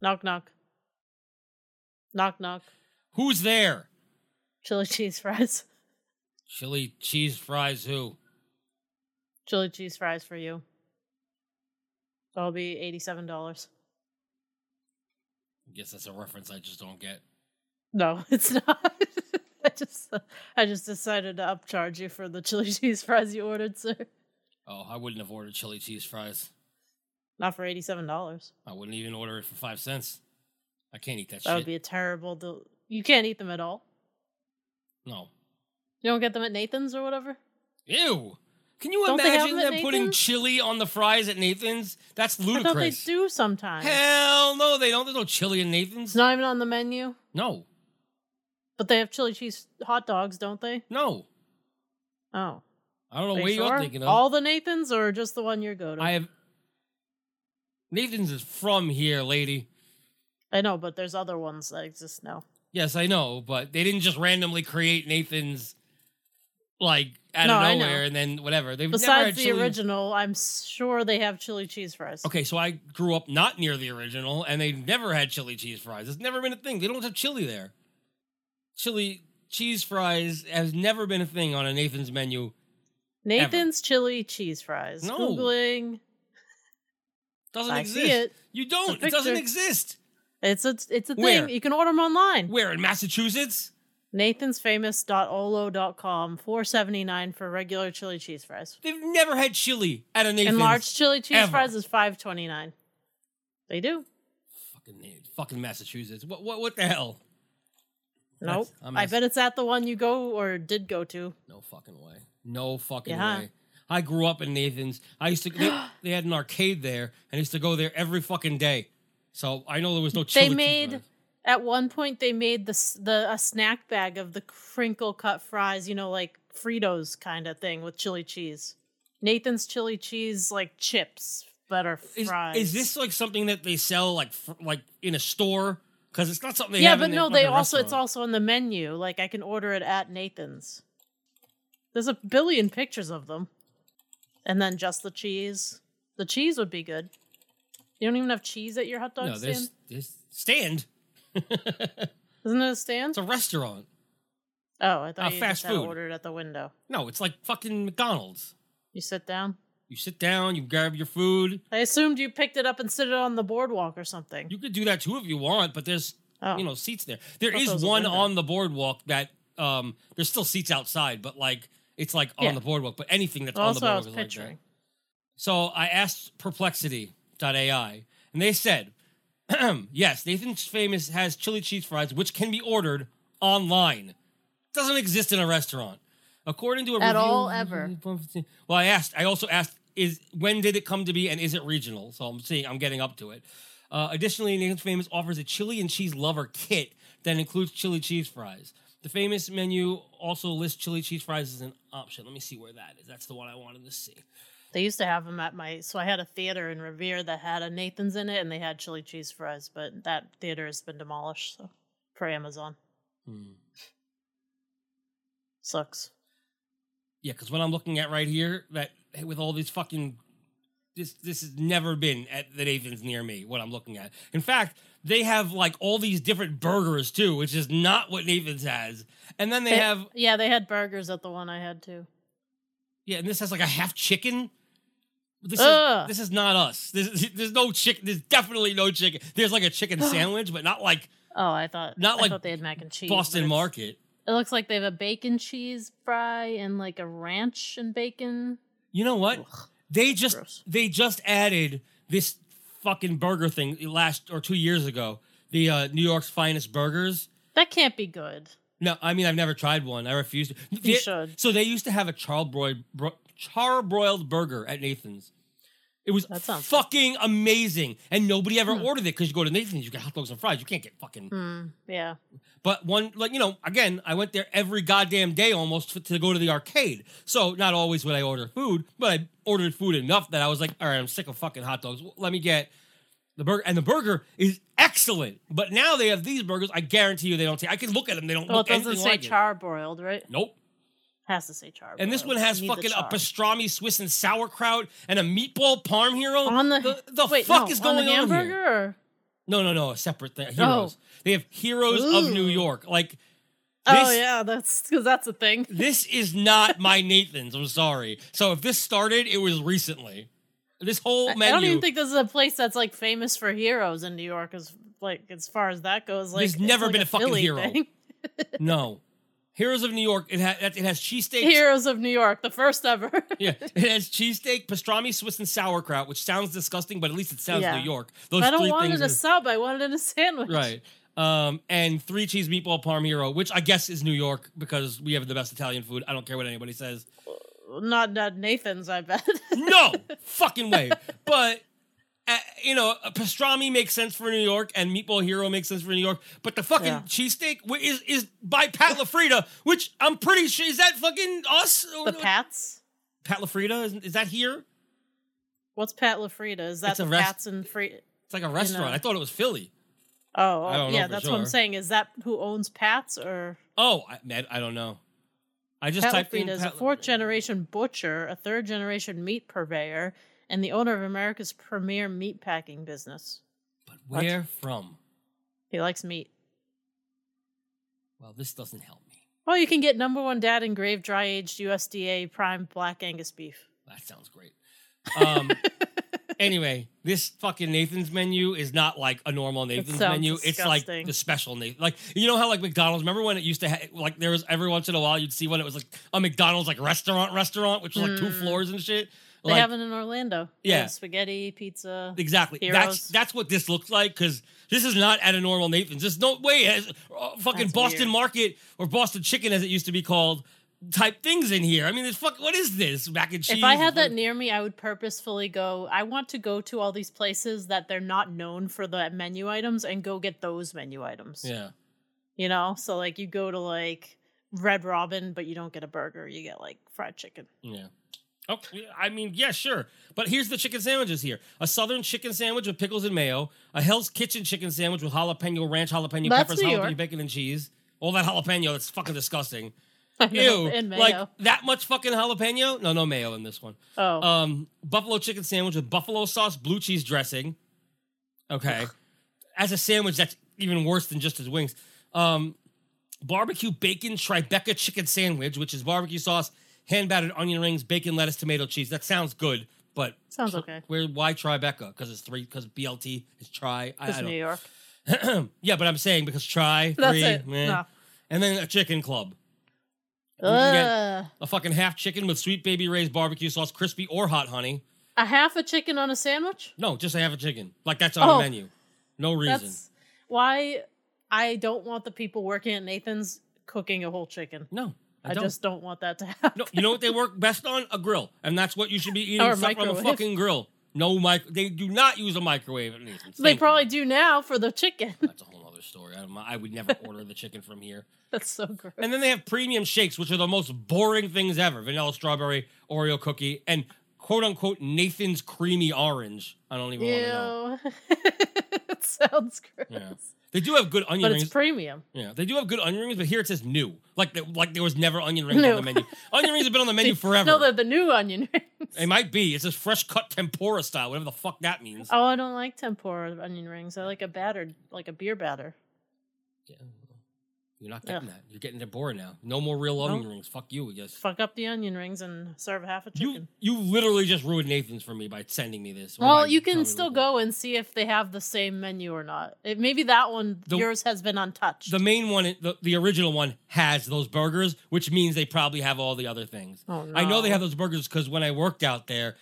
Knock, knock. Knock, knock. Who's there? Chili cheese fries. Chili cheese fries who? Chili cheese fries for you. That'll be $87. I guess that's a reference I just don't get. No, it's not. I just decided to upcharge you for the chili cheese fries you ordered, sir. Oh, I wouldn't have ordered chili cheese fries. Not for $87. I wouldn't even order it for 5 cents. I can't eat that shit. That would be a terrible deal. You can't eat them at all? No. You don't get them at Nathan's or whatever? Ew! Can you Don't they have imagine them at them putting Nathan's? chili on the fries at Nathan's? That's I thought they ludicrous. do sometimes. Hell no, they don't. There's no chili in Nathan's. It's not even on the menu? No. But they have chili cheese hot dogs, don't they? No. Oh. I don't know Are what you you're sure? thinking of. All the Nathans or just the one you go to? I have... Nathan's is from here, lady. I know, but there's other ones that exist now. Yes, I know, but they didn't just randomly create Nathan's, like, out No, of I nowhere know. and then whatever. They've never Besides had the chili. original, I'm sure they have chili cheese fries. Okay, so I grew up not near the original, and they never had chili cheese fries. It's never been a thing. They don't have chili there. Chili cheese fries has never been a thing on a Nathan's menu. Nathan's chili cheese fries. No. Googling. Doesn't I exist. see it. You don't. It's a It doesn't picture. exist. It's a Where? thing. You can order them online. Where, in Massachusetts? Nathan'sFamous.olo.com. $4.79 for regular chili cheese fries. They've never had chili at a Nathan's. And large chili cheese ever. fries is $5.29. They do. Fucking Massachusetts. What the hell? Nope. I'm I bet it's at the one you go or did go to. No fucking way. No fucking Yeah. way. I grew up in Nathan's. I used to. They had an arcade there, and I used to go there every fucking day. So I know there was no chili. They cheese made fries. at one point they made a snack bag of the crinkle cut fries, like Fritos kind of thing with chili cheese. Nathan's chili cheese like chips that are fries. Is this like something that they sell like in a store? Because it's not something they Yeah, have but in their no, they fucking also it's restaurant. also on the menu. Like I can order it at Nathan's. There's a billion pictures of them. And then just the cheese. The cheese would be good. You don't even have cheese at your hot dog No, stand? there's stand. Isn't it a stand? It's a restaurant. Oh, I thought you fast just had food. ordered at the window. No, it's like fucking McDonald's. You sit down? You sit down, you grab your food. I assumed you picked it up and sit it on the boardwalk or something. You could do that too if you want, but there's seats there. There Thought is there was a one window. on the boardwalk that there's still seats outside, but like it's like on Yeah. the boardwalk. But anything that's on the Also, I boardwalk was is like picturing. that. So I asked Perplexity.ai, and they said, yes, Nathan's Famous has chili cheese fries, which can be ordered online. Doesn't exist in a restaurant. According to a At review, all, ever. Well, I also asked, when did it come to be, and is it regional? So I'm getting up to it. Additionally, Nathan's Famous offers a chili and cheese lover kit that includes chili cheese fries. The Famous menu also lists chili cheese fries as an option. Let me see where that is. That's the one I wanted to see. They used to have them at so I had a theater in Revere that had a Nathan's in it, and they had chili cheese fries, but that theater has been demolished for Amazon. Sucks. Yeah, because what I'm looking at right here, that with all these fucking, this has never been at the Nathan's near me. What I'm looking at. In fact, they have like all these different burgers too, which is not what Nathan's has. And then they have they had burgers at the one I had too. Yeah, and this has like a half chicken. This is not us. There's no chicken. There's definitely no chicken. There's like a chicken sandwich, but not like Oh, I thought they had mac and cheese. Boston but Market. It looks like they have a bacon cheese fry and like a ranch and bacon. You know what? Ugh, They gross. just added this fucking burger thing 2 years ago. The New York's Finest Burgers. That can't be good. No, I mean I've never tried one. I refuse to. You should. So they used to have a charbroiled burger at Nathan's. It was That sounds fucking amazing, and nobody ever ordered it because you go to Nathan's, you get hot dogs and fries. You can't get fucking. Yeah. But again, I went there every goddamn day almost to go to the arcade. So not always would I order food, but I ordered food enough that I was like, all right, I'm sick of fucking hot dogs. Let me get the burger. And the burger is excellent. But now they have these burgers. I guarantee you they don't take. I can look at them. They don't Well, look it doesn't anything say like it. charbroiled, right? Nope. Has to say charbroiled. And this one has You need the fucking a char. pastrami, Swiss, and sauerkraut, and a meatball parm hero. On the the wait, fuck no, is going on the on hamburger? here? Or? No, a separate thing. Heroes. They have Heroes of New York. Like, oh yeah, that's because that's a thing. This is not my Nathan's. I'm sorry. So if this started, it was recently. This whole menu. I don't even think this is a place that's like famous for heroes in New York. As far as that goes, like there's never like been a fucking Philly hero. thing. No, Heroes of New York. It has cheesesteak. Heroes of New York, the first ever. Yeah, it has cheesesteak, pastrami, Swiss, and sauerkraut, which sounds disgusting, but at least it sounds New York. Those I don't three want it things in a sub. I want it in a sandwich. Right. And 3 cheese meatball parm hero, which I guess is New York because we have the best Italian food. I don't care what anybody says. Not Nathan's, I bet. No fucking way. But a pastrami makes sense for New York, and meatball hero makes sense for New York. But the fucking cheesesteak is by Pat LaFrida, which I'm pretty sure is that fucking us. The Pats. Pat LaFrida is that here? What's Pat LaFrida? Is that the Pats and Free? It's like a restaurant. I thought it was Philly. Oh, I don't know that's sure. what I'm saying. Is that who owns Pat's or? Oh, I don't know. I just Pat typed LaFrida in is a 4th-generation butcher, a 3rd-generation meat purveyor, and the owner of America's premier meat packing business. But where from? He likes meat. Well, this doesn't help me. Well, you can get #1 dad engraved dry-aged USDA prime black Angus beef. That sounds great. Anyway, this fucking Nathan's menu is not like a normal Nathan's menu. Disgusting. It's like the special Nathan. Like, you know how like McDonald's, remember when it used to like there was every once in a while you'd see when it was like a McDonald's like restaurant, which was like 2 floors and shit. They have it in Orlando. Yeah. Spaghetti, pizza. Exactly. Heroes. That's what this looks like, because this is not at a normal Nathan's. There's no way it has fucking That's Boston weird. Market or Boston Chicken, as it used to be called, type things in here. I mean, what is this? Mac and cheese? If I had that near me, I would purposefully go. I want to go to all these places that they're not known for the menu items and go get those menu items. Yeah. You know? So, like, you go to, like, Red Robin, but you don't get a burger. You get, like, fried chicken. Yeah. Oh, I mean, yeah, sure. But here's the chicken sandwiches here. A Southern chicken sandwich with pickles and mayo. A Hell's Kitchen chicken sandwich with jalapeno ranch, jalapeno That's peppers, New jalapeno York. bacon and cheese. All that jalapeno, that's fucking disgusting. I know, Ew. and mayo. Like, that much fucking jalapeno? No mayo in this one. Oh. Buffalo chicken sandwich with buffalo sauce, blue cheese dressing. Okay. As a sandwich, that's even worse than just his wings. Barbecue bacon Tribeca chicken sandwich, which is barbecue sauce, hand-battered onion rings, bacon, lettuce, tomato, cheese. That sounds good, but... Sounds okay. Why Tribeca? Because BLT is try. Because New York. Yeah, but I'm saying because try, That's 3, it. meh. No. And then a chicken club. You can get a fucking half chicken with Sweet Baby Ray's barbecue sauce, crispy or hot honey. A half a chicken on a sandwich? No, just a half a chicken. Like, that's on the menu. No reason. That's why I don't want the people working at Nathan's cooking a whole chicken. No, I don't. just don't want that to happen. No, you know what they work best on? A grill. And that's what you should be eating, Or a stuff from a microwave. fucking grill. They do not use a microwave at Nathan's. They Thank probably do now for the chicken. you. That's a whole other story. I would never order the chicken from here. That's so gross. And then they have premium shakes, which are the most boring things ever. Vanilla strawberry, Oreo cookie, and quote-unquote Nathan's creamy orange. I don't even want to know. Ew. It sounds gross. Yeah. They do have good onion But rings. it's premium. Yeah, they do have good onion rings, but here it says new. Like there was never onion rings New. on the menu. Onion rings have been on the menu forever. No, they're the new onion rings. They might be. It says fresh cut tempura style, whatever the fuck that means. Oh, I don't like tempura onion rings. I like like a beer batter. Yeah. You're not getting that. You're getting tempura now. No more real onion rings. Fuck you, I guess. Fuck up the onion rings and serve half a chicken. You literally just ruined Nathan's for me by sending me this. Well, you can still go and see if they have the same menu or not. Maybe that one, yours has been untouched. The main one, the original one, has those burgers, which means they probably have all the other things. Oh, no. I know they have those burgers because when I worked out there,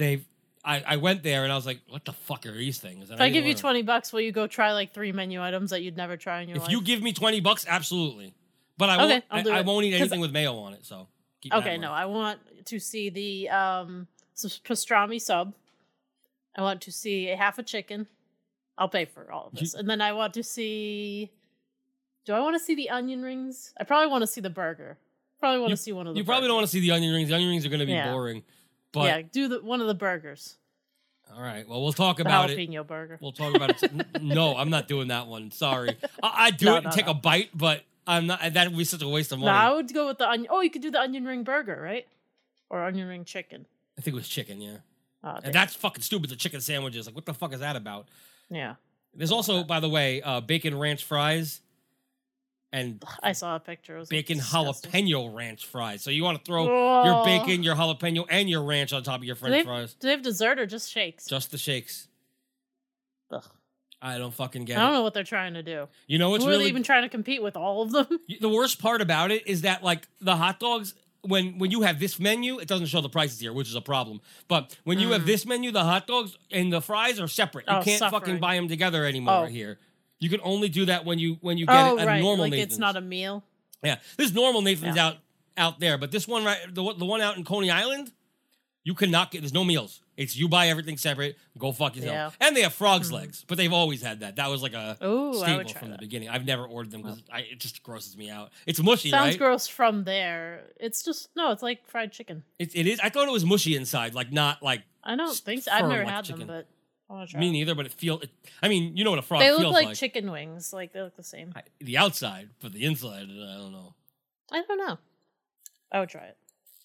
I went there and I was like, what the fuck are these things? And If I give you $20, will you go try like 3 menu items that you'd never try in your life? If you give me $20, absolutely. But I won't. I won't eat anything with mayo on it. So keep that in mind. no, I want to see the pastrami sub. I want to see a half a chicken. I'll pay for all of this, and then I want to see. Do I want to see the onion rings? I probably want to see the burger. Probably want to see one of the. You probably don't want to see the onion rings. The onion rings are going to be boring. But yeah, do one of the burgers. All right. Well, we'll talk The about it. jalapeno burger. We'll talk about it. No, I'm not doing that one. Sorry. I'd do it and take a bite, but I'm not. That would be such a waste of money. No, I would go with the onion. Oh, you could do the onion ring burger, right? Or onion ring chicken. I think it was chicken. Yeah. Oh, And that's fucking stupid. The chicken sandwiches. Like, what the fuck is that about? yeah. There's also, by the way, bacon ranch fries and I saw a picture. It was bacon disgusting. jalapeno ranch fries. So you want to throw Oh. your bacon, your jalapeno, and your ranch on top of your French fries. Do they have dessert or just shakes? Just the shakes. Ugh. I don't fucking get I don't it. know what they're trying to do. You know what's Who are really they even trying to compete with? All of them? the worst part about it is that like the hot dogs. When you have this menu, it doesn't show the prices here, which is a problem. But when you have this menu, the hot dogs and the fries are separate. You can't fucking buy them together anymore here. You can only do that when you get it at a normal like Nathan's. it's not a meal. Yeah, this normal Nathan's out there, but this one the one out in Coney Island, you cannot get. There's no meals. It's you buy everything separate. Go fuck yourself. Yeah. And they have frogs legs, but they've always had that. That was like a staple from the that. beginning. I've never ordered them because it just grosses me out. It's mushy, Sounds right? gross from there. It's just it's like fried chicken. It is. I thought it was mushy inside, like not like. I don't think so. I've firm never like had chicken. them, but I want to try. Me them. neither, but I mean, you know what a frog They feels look like chicken wings. Like they look the same. The outside, but the inside, I don't know. I don't know. I would try it.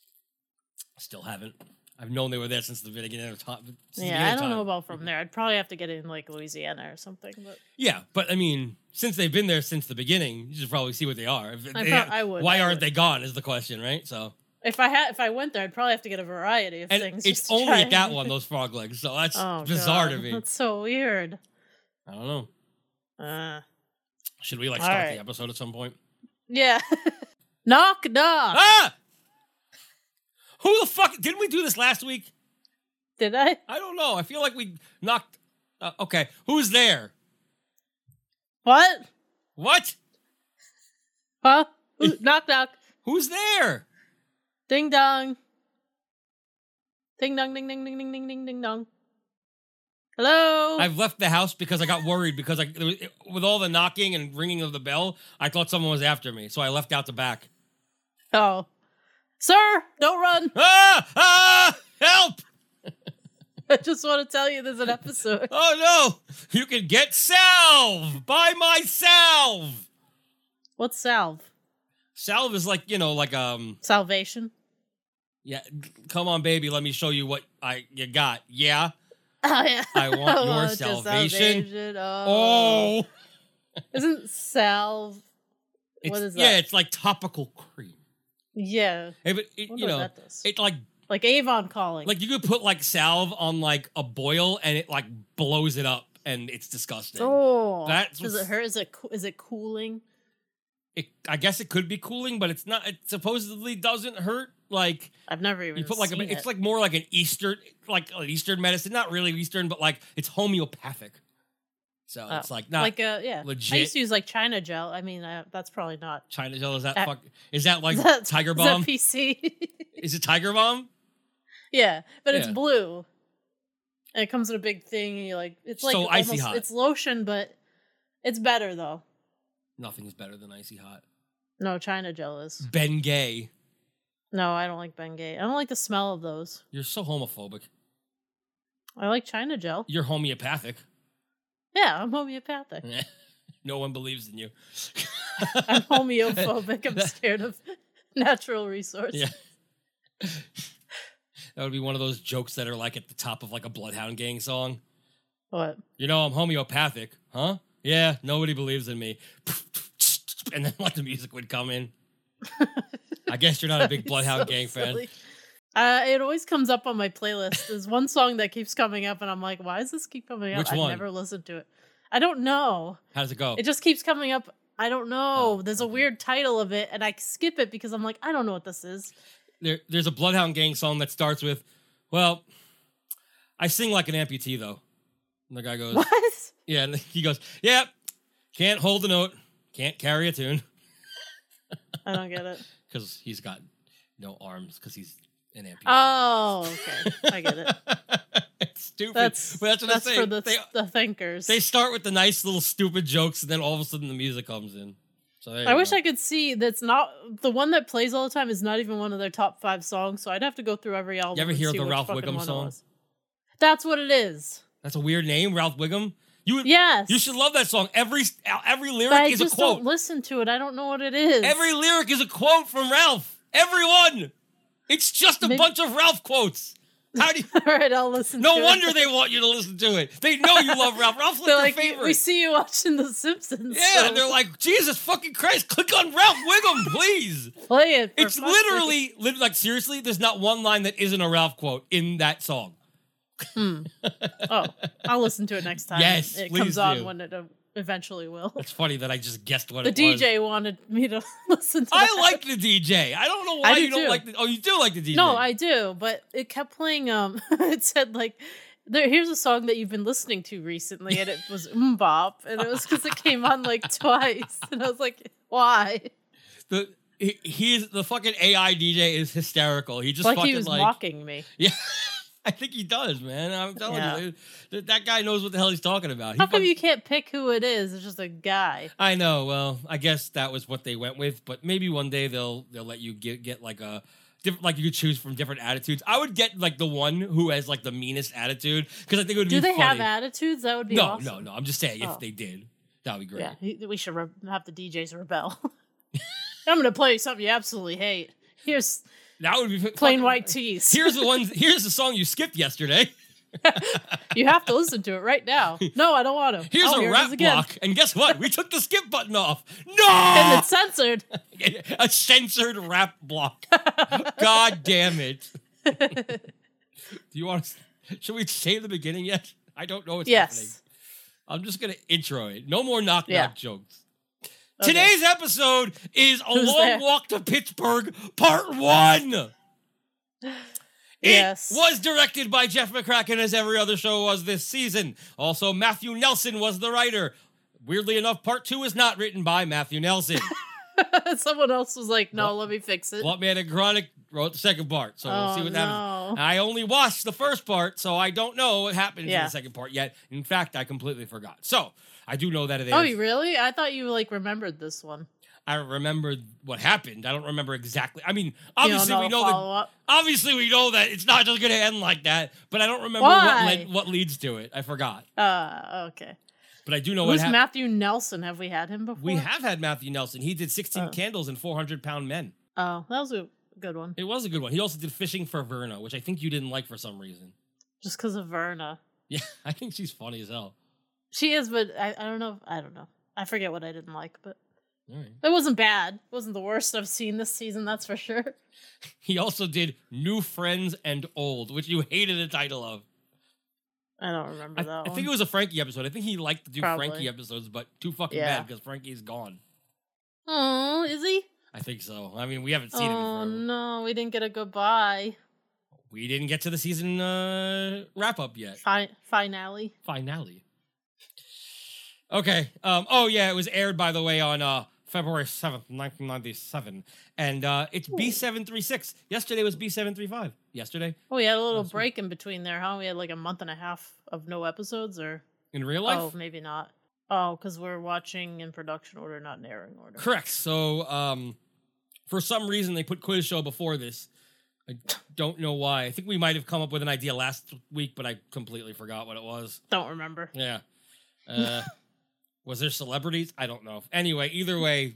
Still haven't. I've known they were there since the beginning of time. Yeah, I don't know about from there. I'd probably have to get it in like Louisiana or something. But Yeah, but I mean, since they've been there since the beginning, you should probably see what they are. I would. Why I aren't would. they gone? Is the question, right? So if I went there, I'd probably have to get a variety of things. it's just to only try at that it. one those frog legs. So that's Oh, bizarre God. to me. That's so weird. I don't know. Should we like all start right. the episode at some point? Yeah. Knock. Ah! Who the fuck didn't we do this last week? Did I? I don't know. I feel like we knocked. Okay, who's there? What? What? Huh? Knock. Who's there? Ding dong. Ding dong, ding ding ding ding ding ding ding dong. Hello. I've left the house because I got worried because with all the knocking and ringing of the bell, I thought someone was after me, so I left out the back. Oh, sir, don't run. Help! I just want to tell you there's an episode. Oh no! You can get salve! Buy my salve! What's salve? Salve is like, Salvation. yeah, come on baby, let me show you what you got. Yeah? Oh yeah. I want your your salvation. Oh. Oh! Isn't salve? What is that? Yeah, it's like topical cream. Yeah. But Wonder what that does. it Like Avon calling. like you could put like salve on like a boil and it like blows it up and it's disgusting. oh. That's Does it hurt? Is it cooling? I guess it could be cooling, but it's not. It supposedly doesn't hurt. Like I've never even you put like seen it's it. like more like an Eastern medicine. Not really Eastern, but like it's homeopathic. So it's like not yeah. legit. I used to use like China gel. I mean, that's probably not. China gel. Is that is that like Is that, Tiger Balm? Is that PC? Is it Tiger Balm? Yeah, but it's Yeah. blue. And it comes in a big thing, and you like it's like So icy almost, hot. It's lotion, but it's better though. Nothing is better than icy hot. No, China gel is. Bengay. No, I don't like Bengay. I don't like the smell of those. You're so homophobic. I like China gel. You're homeopathic. Yeah, I'm homeopathic. No one believes in you. I'm homeophobic. I'm scared of natural resources. Yeah. That would be one of those jokes that are like at the top of like a Bloodhound Gang song. What? You know, I'm homeopathic. Huh? Yeah, nobody believes in me. And then like the music would come in. I guess you're not a big Bloodhound Gang fan. It always comes up on my playlist. There's one song that keeps coming up, and I'm like, why does this keep coming up? Which one? I've never listened to it. I don't know. How does it go? It just keeps coming up. I don't know. Oh, There's a weird title of it, and I skip it because I'm like, I don't know what this is. There's a Bloodhound Gang song that starts with, well, I sing like an amputee, though. And the guy goes, What? Yeah, and he goes, yeah, can't hold a note, can't carry a tune. I don't get it. Because he's got no arms, because he's an amputee. Oh, okay. I get it. It's stupid. That's but that's what I'm saying. for the thinkers. They start with the nice little stupid jokes, and then all of a sudden the music comes in. So I wish I could see that's not the one that plays all the time is not even one of their top 5 songs, so I'd have to go through every album. You ever and hear see the which Ralph fucking Wiggum one it song? was. That's what it is. That's a weird name, Ralph Wiggum. Yes. You should love that song. Every lyric but I is a just quote. don't listen to it. I don't know what it is. Every lyric is a quote from Ralph. Everyone. It's just a bunch of Ralph quotes. How do you? All right, I'll listen. No to wonder it. they want you to listen to it. They know you love Ralph. Ralph's like They're their like, favorite. we see you watching The Simpsons. Yeah, so they're like, Jesus fucking Christ, click on Ralph Wiggum, please. play it. For It's fuck's sake. literally, like, seriously, there's not one line that isn't a Ralph quote in that song. Oh, I'll listen to it next time. Yes, it please comes on do. when it eventually will. It's funny that I just guessed what The it was. DJ wanted me to listen to I that. like the DJ. I don't know why I do you don't too. like the. Oh, you do like the DJ. No, I do, but it kept playing. It said like, here's a song that you've been listening to recently, and it was Bop, and it was because it came on like twice, and I was like, why? He's the fucking AI DJ is hysterical. He just Like fucking he was like mocking me. yeah. I think he does, man. I'm telling Yeah. you, that guy knows what the hell he's talking about. How come you can't pick who it is? It's just a guy. I know. Well, I guess that was what they went with, but maybe one day they'll let you get like a different, like you could choose from different attitudes. I would get like the one who has like the meanest attitude because I think it would be. Do they funny. have attitudes? That would be awesome. No. I'm just saying Oh. if they did, that would be great. Yeah, we should have the DJs rebel. I'm gonna play you something you absolutely hate. Here's That would be plain fucking- white tees. Here's the song you skipped yesterday. You have to listen to it right now. No, I don't want to. Here's a here it rap is again. block, and guess what? We took the skip button off. And No, it's censored. a censored rap block. God damn it! Do you want to? Should we say the beginning yet? I don't know what's happening. Yes. I'm just gonna intro it. No more knock Yeah. knock jokes. Okay. Today's episode is A Who's Long there? Walk to Pittsburgh, Part 1. Yes. It was directed by Jeff McCracken, as every other show was this season. Also, Matthew Nelson was the writer. Weirdly enough, Part 2 is not written by Matthew Nelson. Someone else was like, "No, let me fix it." Walt Chronic wrote the second part, so we'll see what happens. no. I only watched the first part, so I don't know what happens in Yeah. the second part yet. In fact, I completely forgot. So, I do know that it is. Oh, you really? I thought you like remembered this one. I remembered what happened. I don't remember exactly. I mean, You obviously don't we know that. follow up. Obviously we know that it's not just going to end like that. But I don't remember Why? what leads to it. I forgot. Okay. But I do know Who's what happened. Matthew Nelson? Have we had him before? We have had Matthew Nelson. He did 16 Oh. Candles and 400-Pound Men. Oh, that was a good one. It was a good one. He also did Fishing for Verna, which I think you didn't like for some reason. Just because of Verna. Yeah, I think she's funny as hell. She is, but I don't know. I don't know. I forget what I didn't like, but All right. it wasn't bad. It wasn't the worst I've seen this season, that's for sure. He also did New Friends and Old, which you hated the title of. I don't remember that I one. think it was a Frankie episode. I think he liked to do Probably. Frankie episodes, but too fucking Yeah. bad because Frankie's gone. Oh, is he? I think so. I mean, we haven't seen him in Oh forever. no, we didn't get a goodbye. We didn't get to the season wrap up yet. Finale. Finale. Okay. Oh yeah, it was aired by the way on February 7th, 1997, and it's B736. Yesterday was B735. Yesterday Oh, we had a little Last week. break in between there, huh? We had like a month and a half of no episodes, or in real life. oh, maybe not. Oh, because we're watching in production order, not in airing order. Correct. So for some reason they put Quiz Show before this. I don't know why. I think we might have come up with an idea last week, but I completely forgot what it was. Don't remember. Yeah. Was there celebrities? I don't know. Anyway, either way,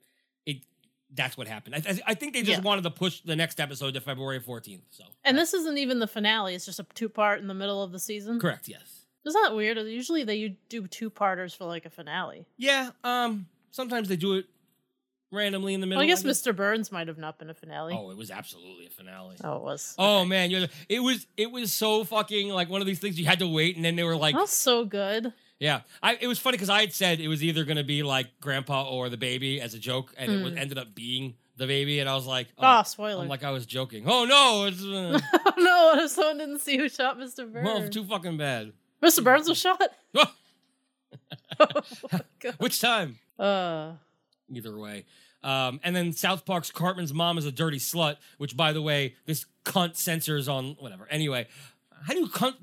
that's what happened. I think they just Yeah. wanted to push the next episode to February 14th. So And this isn't even the finale. It's just a 2-part in the middle of the season. correct, yes. Isn't that weird? Usually they do 2-parters for like a finale. Yeah, sometimes they do it randomly in the middle. Well, I guess Mr. Burns might have not been a finale. Oh, it was absolutely a finale. Oh, it was. Oh man, it was so fucking like one of these things you had to wait, and then they were like, That was so good. yeah. It was funny because I had said it was either going to be like Grandpa or the baby as a joke, and it ended up being the baby, and I was like, Oh, spoiler. I'm like I was joking. Oh no, it's Oh no, what if someone didn't see who shot Mr. Burns? well too fucking bad. Mr. Burns was shot? Oh my God. Which time? Either way. And then South Park's Cartman's mom is a dirty slut, which, by the way, this cunt censors on whatever. Anyway, how do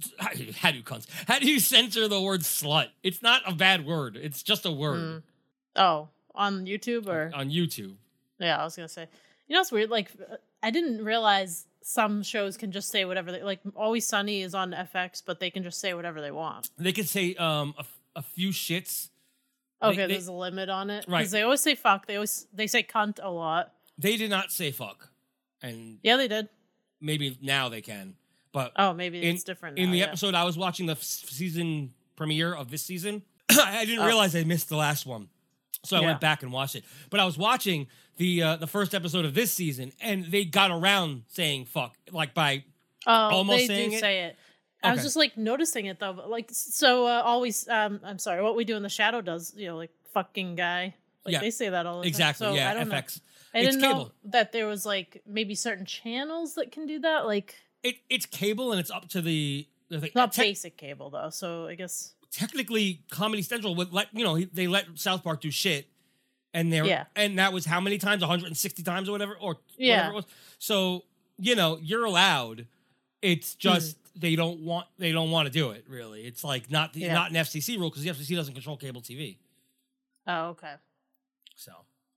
you censor the word slut? It's not a bad word. It's just a word Oh, on YouTube or? on YouTube. Yeah, I was going to say. You know, it's weird. Like, I didn't realize some shows can just say whatever they like. Always Sunny is on FX, but they can just say whatever they want. They could say a few shits. Okay, there's a limit on it. Right. Because they always say fuck. They say cunt a lot. They did not say fuck, and Yeah, they did. maybe now they can. But Oh, maybe it's different now, in the yeah. episode I was watching, the season premiere of this season, I didn't realize I missed the last one. So I went back and watched it. But I was watching the first episode of this season, and they got around saying fuck, like by almost they saying do it. say it. I was Okay. just like noticing it though. But, like, so always, I'm sorry, What We Do in the Shadow does, like fucking guy. Like Yeah. they say that all the time. Exactly. So Yeah. I don't know. FX. I It's didn't know cable. that there was like maybe certain channels that can do that. Like It's cable, and it's up to the not basic cable though. So I guess technically Comedy Central would let they let South Park do shit, and and that was how many times, 160 times or whatever, whatever it was. So you're allowed. It's just they don't want to do it. Really, it's like not an FCC rule, because the FCC doesn't control cable TV. Oh, okay. So,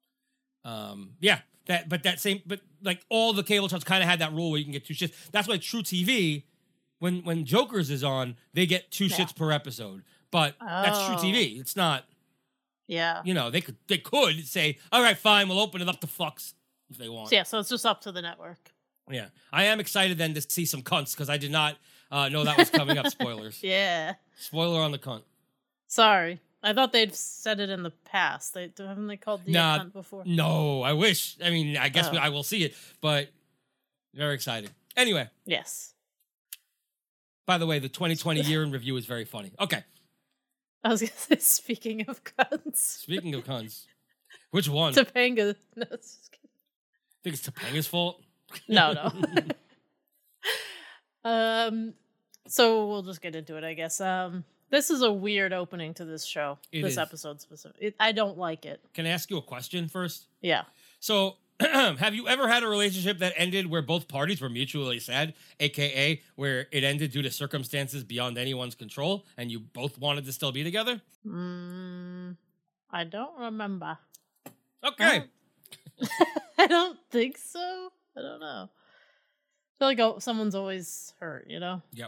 but like all the cable channels kind of had that rule where you can get 2 shits. That's why True TV, when Jokers is on, they get 2 shits per episode. But that's True TV. It's not. Yeah. They could say, all right, fine, we'll open it up to fucks if they want. So it's just up to the network. Yeah, I am excited then to see some cunts, because I did not know that was coming up. Spoilers. Yeah. Spoiler on the cunt. Sorry. I thought they'd said it in the past. Haven't they called the cunt before? No, I wish. I mean, I guess I will see it, but very excited. Anyway. Yes. By the way, the 2020 year in review is very funny. Okay. I was going to say, speaking of cunts. Speaking of cunts. Which one? Topanga. No, just kidding. Think it's Topanga's fault? No. So we'll just get into it, I guess. This is a weird opening to this show. This episode specific. I don't like it. Can I ask you a question first? Yeah. So, have you ever had a relationship that ended where both parties were mutually sad, aka where it ended due to circumstances beyond anyone's control, and you both wanted to still be together? I don't remember. Okay. I don't think so. I don't know. I feel like someone's always hurt, Yep. Yeah.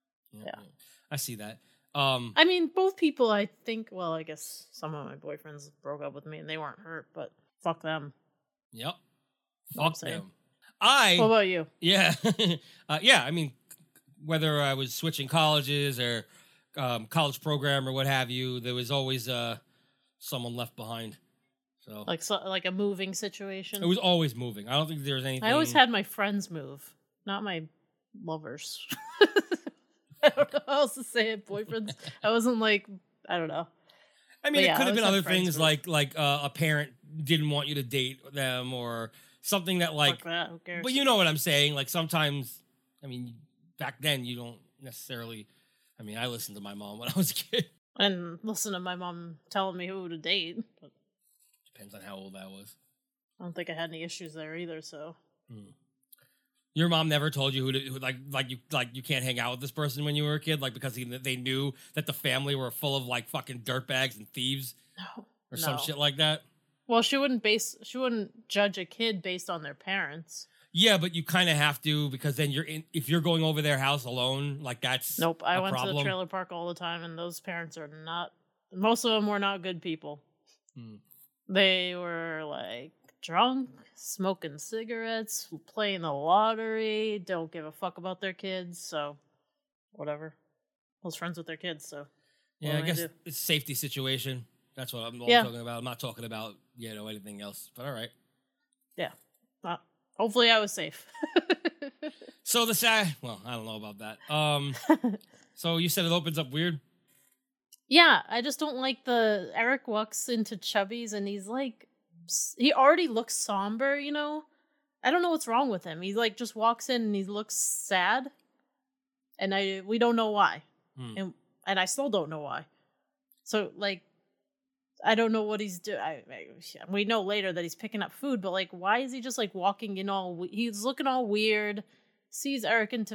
I see that. I mean, both people, I think, well, I guess some of my boyfriends broke up with me and they weren't hurt, but fuck them. Yep. Fuck them. What about you? Yeah. Yeah, I mean, whether I was switching colleges or college program or what have you, there was always someone left behind. So like a moving situation? It was always moving. I don't think there was anything. I always had my friends move, not my lovers. I don't know how else to say it. Boyfriends. I wasn't like, I don't know. I mean, it could have been other things like a parent didn't want you to date them, or something that like. Fuck that. Who cares? But you know what I'm saying. Like sometimes, I mean, back then you don't necessarily. I mean, I listened to my mom when I was a kid. And listen to my mom telling me who to date. But depends on how old I was. I don't think I had any issues there either. So. Your mom never told you you can't hang out with this person when you were a kid, like because they knew that the family were full of like fucking dirtbags and thieves, or some shit like that. Well, she wouldn't judge a kid based on their parents. Yeah, but you kind of have to, because then if you're going over their house alone, like that's nope. I went problem. to the trailer park all the time, and those parents are not. Most of them were not good people. They were like drunk, smoking cigarettes, playing the lottery, don't give a fuck about their kids, so whatever. I was friends with their kids, so yeah, I guess it's a safety situation. That's what I'm talking about. I'm not talking about anything else. But all right. Yeah. Hopefully I was safe. So well, I don't know about that. So you said it opens up weird? Yeah, I just don't like Eric walks into Chubby's and he's like, he already looks somber, I don't know what's wrong with him. He like just walks in and he looks sad. And we don't know why. And I still don't know why. So like, I don't know what he's doing. We know later that he's picking up food, but like, why is he just like walking in he's looking all weird, sees Eric and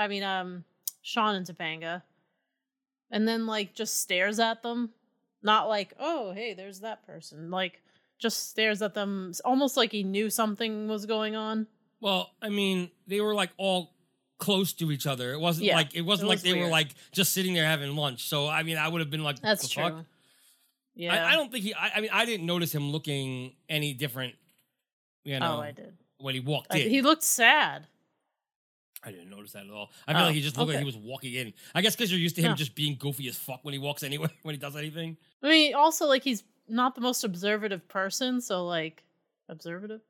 Sean and Topanga, and then like just stares at them. Not like, oh, hey, there's that person. Like, just stares at them, almost like he knew something was going on. Well, I mean, they were like all close to each other. It wasn't like they were like just sitting there having lunch. So I mean, I would have been like, that's the true. Fuck? Yeah, I don't think I didn't notice him looking any different. Oh, I did when he walked in. He looked sad. I didn't notice that at all. I feel like he just looked like okay. he was walking in. I guess because you're used to him No. just being goofy as fuck when he walks anywhere, when he does anything. I mean, also, like, he's not the most observative person, so, like, observe.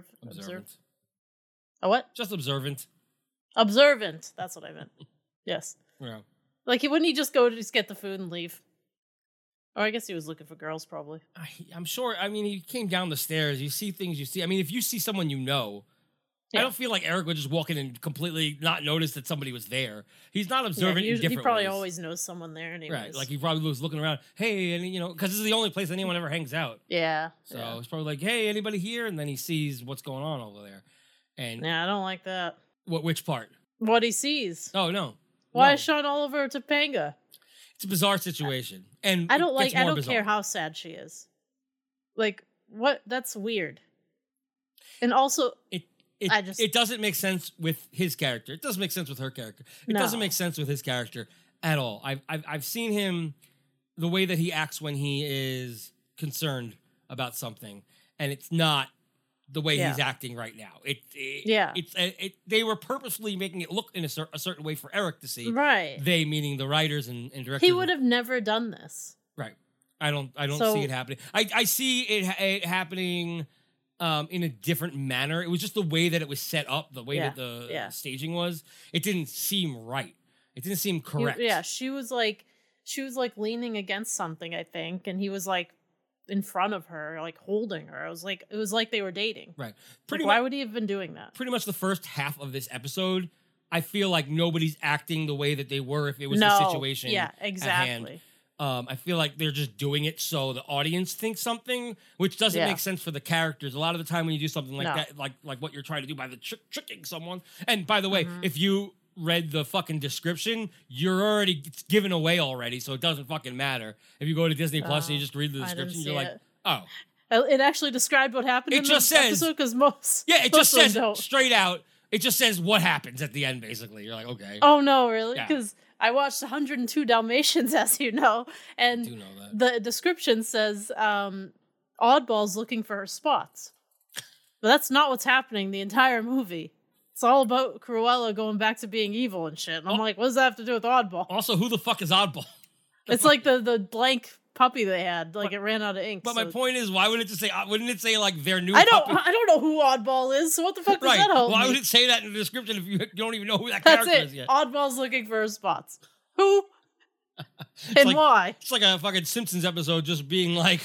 A what? Just observant. Observant. That's what I meant. Yes. Yeah. Like, wouldn't he just go to just get the food and leave? Or I guess he was looking for girls, probably. I'm sure. I mean, he came down the stairs. You see things you see. I mean, if you see someone you know, I don't feel like Eric would just walk in and completely not notice that somebody was there. He's not observant in different He probably ways. always knows someone there anyways. Right. Like he probably was looking around. Hey, and because this is the only place anyone ever hangs out. Yeah. So it's probably like, hey, anybody here? And then he sees what's going on over there. And yeah, I don't like that. Which part? What he sees. Oh, no. Why No. is Sean all over Topanga? It's a bizarre situation. And I don't it gets more care how sad she is. Like, what? That's weird. And also, it doesn't make sense with his character. It doesn't make sense with her character. It doesn't make sense with his character at all. I've seen him, the way that he acts when he is concerned about something, and it's not the way he's acting right now. They were purposely making it look in a certain way for Eric to see. Right. They meaning the writers and directors. He would have never done this. Right. I don't see it happening. I see it happening in a different manner. It was just the way that it was set up, the way that the staging was. It didn't seem right. It didn't seem correct. She was like leaning against something, I think, and he was like in front of her, like holding her. It was like they were dating. Right. Why would he have been doing that? Pretty much the first half of this episode, I feel like nobody's acting the way that they were if it was the situation. Yeah, exactly. At hand. I feel like they're just doing it so the audience thinks something, which doesn't make sense for the characters. A lot of the time when you do something like that, like what you're trying to do by the tricking someone. And by the way, if you read the fucking description, you're already it's given away already, so it doesn't fucking matter. If you go to Disney Plus and you just read the description, you're like, oh. It actually described what happened in this episode, because most... Yeah, it just says straight out, it just says what happens at the end, basically. You're like, okay. Oh, no, really? Because I watched 102 Dalmatians, as you know, and I do know that. The description says Oddball's looking for her spots. But that's not what's happening the entire movie. It's all about Cruella going back to being evil and shit. And I'm like, what does that have to do with Oddball? Also, who the fuck is Oddball? It's like the blank puppy they had. Like, it ran out of ink. But my point is, why would it just say, wouldn't it say, like, their new puppy? I don't know who Oddball is, so what the fuck does that help Why me? would it say that in the description if you don't even know who that character is yet? Oddball's looking for her spots. Who? And why? It's like a fucking Simpsons episode just being like,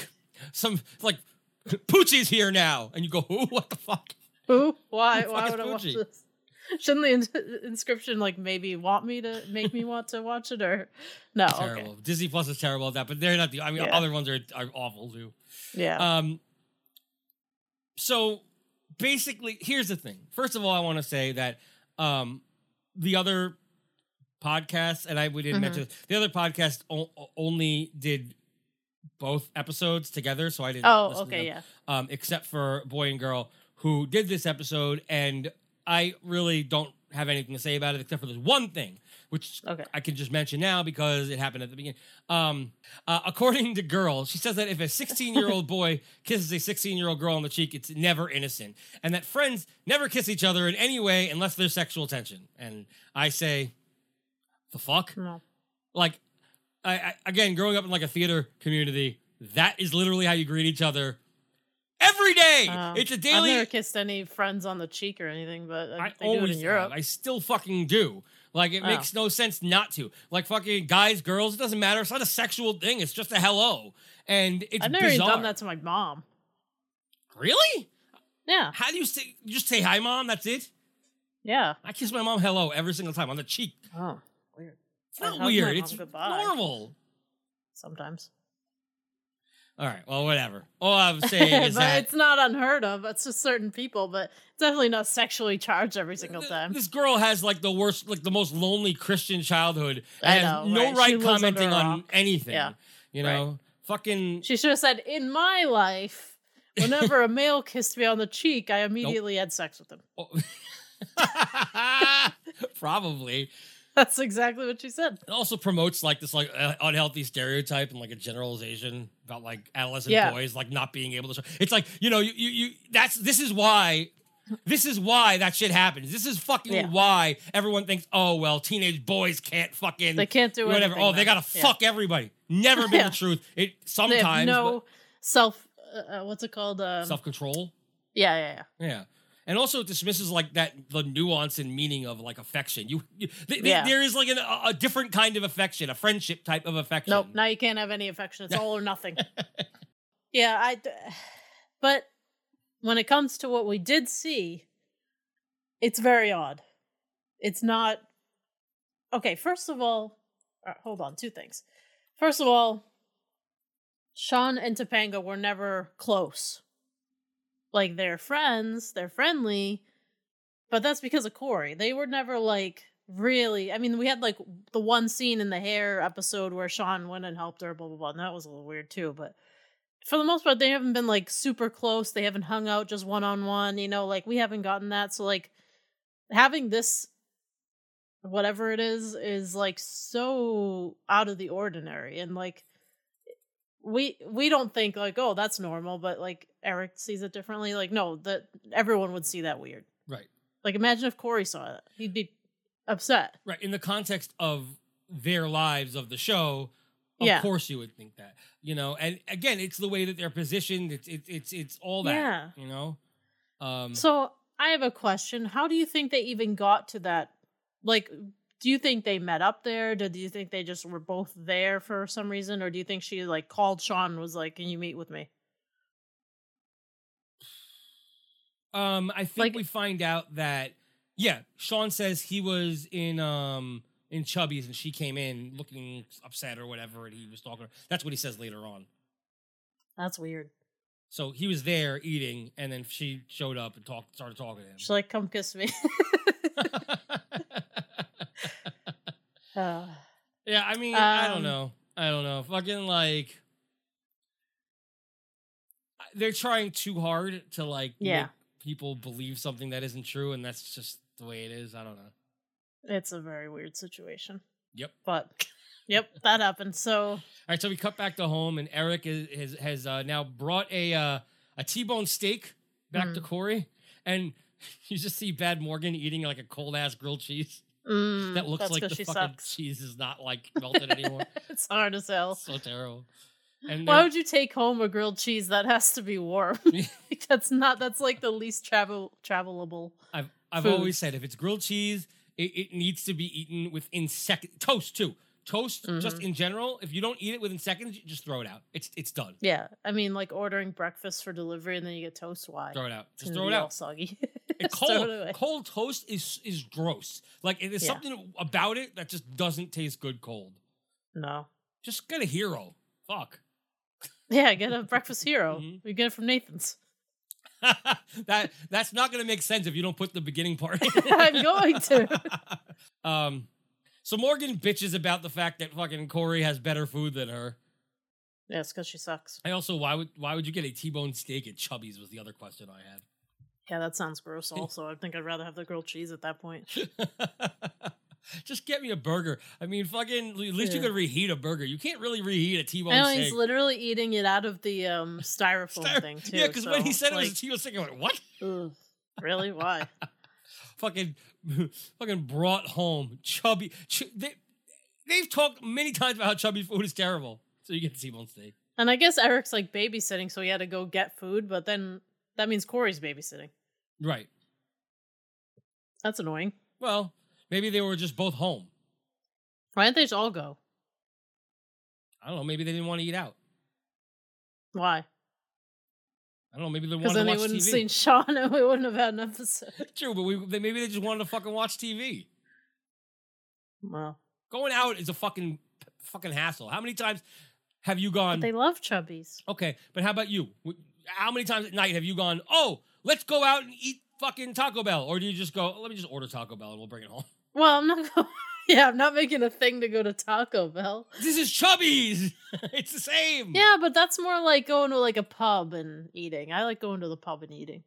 Poochie's here now. And you go, who? What the fuck? Who? Why? Why would I Poochie? watch this? Shouldn't the inscription maybe make me want to watch it, or no? Terrible. Okay. Disney Plus is terrible at that, but they're not the. I mean, other ones are awful too. Yeah. So basically, here's the thing. First of all, I want to say that the other podcasts, and we didn't mention this, the other podcast only did both episodes together, so I didn't. Oh, okay, yeah. Except for Boy and Girl, who did this episode, and I really don't have anything to say about it except for this one thing, which I can just mention now because it happened at the beginning. According to Girl, she says that if a 16-year-old boy kisses a 16-year-old girl on the cheek, it's never innocent, and that friends never kiss each other in any way unless there's sexual tension. And I say, the fuck? No. Like, I again, growing up in like a theater community, that is literally how you greet each other. Every day, it's a daily. I've never kissed any friends on the cheek or anything, but I they do it in Europe. I still fucking do. Like, it makes no sense not to. Like, fucking guys, girls, it doesn't matter. It's not a sexual thing. It's just a hello, and it's I've never even bizarre. done that to my mom. Really? Yeah. How do you say? You just say hi, mom. That's it. Yeah. I kiss my mom hello every single time on the cheek. Oh, weird. It's not weird. It's normal. Sometimes. All right, well, whatever. All I'm saying is that it's not unheard of. It's just certain people, but it's definitely not sexually charged every single time. This girl has like the worst, like the most lonely Christian childhood. I know, has no right commenting on rock. anything. Yeah. You know, fucking. She should have said, "In my life, whenever a male kissed me on the cheek, I immediately had sex with him." Oh. Probably. That's exactly what she said. It also promotes like this like unhealthy stereotype and like a generalization about like adolescent boys like not being able to show. It's like, you know, you this is why This is why that shit happens. This is fucking why everyone thinks, oh, well, teenage boys can't fucking... They can't do whatever. anything. Oh, they gotta fuck everybody. Never been the truth. It sometimes... They have no self... what's it called? Self-control? Yeah. And also it dismisses like the nuance and meaning of like affection. There is like a different kind of affection, a friendship type of affection. Nope, now you can't have any affection. It's all or nothing. But when it comes to what we did see, it's very odd. It's not... Okay, first of all, hold on, two things. First of all, Sean and Topanga were never close. Like, they're friends, they're friendly, but that's because of Corey. They were never, like, really... I mean, we had, like, the one scene in the hair episode where Sean went and helped her, blah, blah, blah, and that was a little weird, too, but for the most part, they haven't been, like, super close. They haven't hung out just one-on-one, you know, like, we haven't gotten that, so, like, having this, whatever it is, like, so out of the ordinary, and, like, we don't think like, oh, that's normal, but like Eric sees it differently. Like, no, that everyone would see that weird. Right. Like, imagine if Corey saw it. He'd be upset. Right. In the context of their lives of the show, of course you would think that. You know, and again, it's the way that they're positioned. It's all that. Yeah. You know? So I have a question. How do you think they even got to that? Like, do you think they met up there? Do you think they just were both there for some reason? Or do you think she like called Sean and was like, can you meet with me? I think we find out that, Sean says he was in Chubby's and she came in looking upset or whatever, and he was talking to her. That's what he says later on. That's weird. So he was there eating, and then she showed up and started talking to him. She's like, come kiss me. Yeah, I mean, I don't know. Fucking, like, they're trying too hard to, like, make people believe something that isn't true, and that's just the way it is. I don't know. It's a very weird situation. Yep. But, that happened. So, all right, so we cut back to home, and Eric has now brought a T-bone steak back to Corey, and you just see Bad Morgan eating, like, a cold-ass grilled cheese. That looks like the fucking sucks. Cheese is not like melted anymore. It's hard as hell. So terrible. And why would you take home a grilled cheese that has to be warm? That's like the least travelable. I've always said if it's grilled cheese, it needs to be eaten within seconds. Toast too. Toast, just in general, if you don't eat it within seconds, you just throw it out. It's done. Yeah, I mean, like ordering breakfast for delivery and then you get toast. Why? Throw it out. Just throw it out. All soggy. Cold toast is gross. Like, there's something about it that just doesn't taste good cold. No. Just get a Hero. Fuck. Yeah, get a breakfast Hero. You get it from Nathan's. That's not going to make sense if you don't put the beginning part in. I'm going to. So Morgan bitches about the fact that fucking Corey has better food than her. Yeah, it's because she sucks. I also, why would you get a T-bone steak at Chubby's was the other question I had. Yeah, that sounds gross also. I think I'd rather have the grilled cheese at that point. Just get me a burger. I mean, fucking, at least you could reheat a burger. You can't really reheat a T-bone steak. He's literally eating it out of the styrofoam thing, too. Yeah, because when he said it was a T-bone steak, I went, what? Ugh, really? Why? fucking brought home Chubby. They've talked many times about how Chubby food is terrible. So you get the T-bone steak. And I guess Eric's like babysitting, so he had to go get food, but then that means Corey's babysitting. Right. That's annoying. Well, maybe they were just both home. Why didn't they just all go? I don't know. Maybe they didn't want to eat out. Why? I don't know. Maybe they wanted to watch TV. Because then they wouldn't have seen Sean and we wouldn't have had an episode. True, but maybe they just wanted to fucking watch TV. Well. Going out is a fucking hassle. How many times have you gone... But they love Chubbies. Okay, but how about you? How many times at night have you gone, oh, let's go out and eat fucking Taco Bell? Or do you just go, let me just order Taco Bell and we'll bring it home? Well, I'm not going... Yeah, I'm not making a thing to go to Taco Bell. This is Chubby's. It's the same. Yeah, but that's more like going to like a pub and eating. I like going to the pub and eating.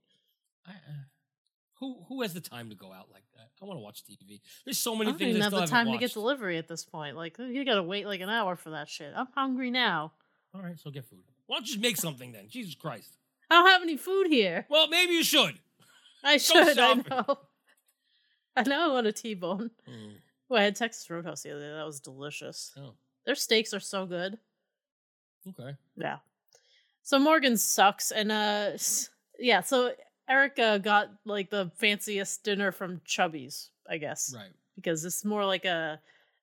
Who has the time to go out like that? I want to watch TV. There's so many things I still don't haven't have the time watched. to get delivery at this point. Like, you gotta wait like an hour for that shit. I'm hungry now. All right, so get food. Why don't you just make something then? Jesus Christ. I don't have any food here. Well, maybe you should. I should. I shopping. know. I know. I want a T-bone. Mm. Well, I had Texas Roadhouse the other day. That was delicious. Oh, Their steaks are so good. okay. Yeah. So Morgan sucks, and yeah. So Eric got like the fanciest dinner from Chubby's, I guess, Right. because it's more like a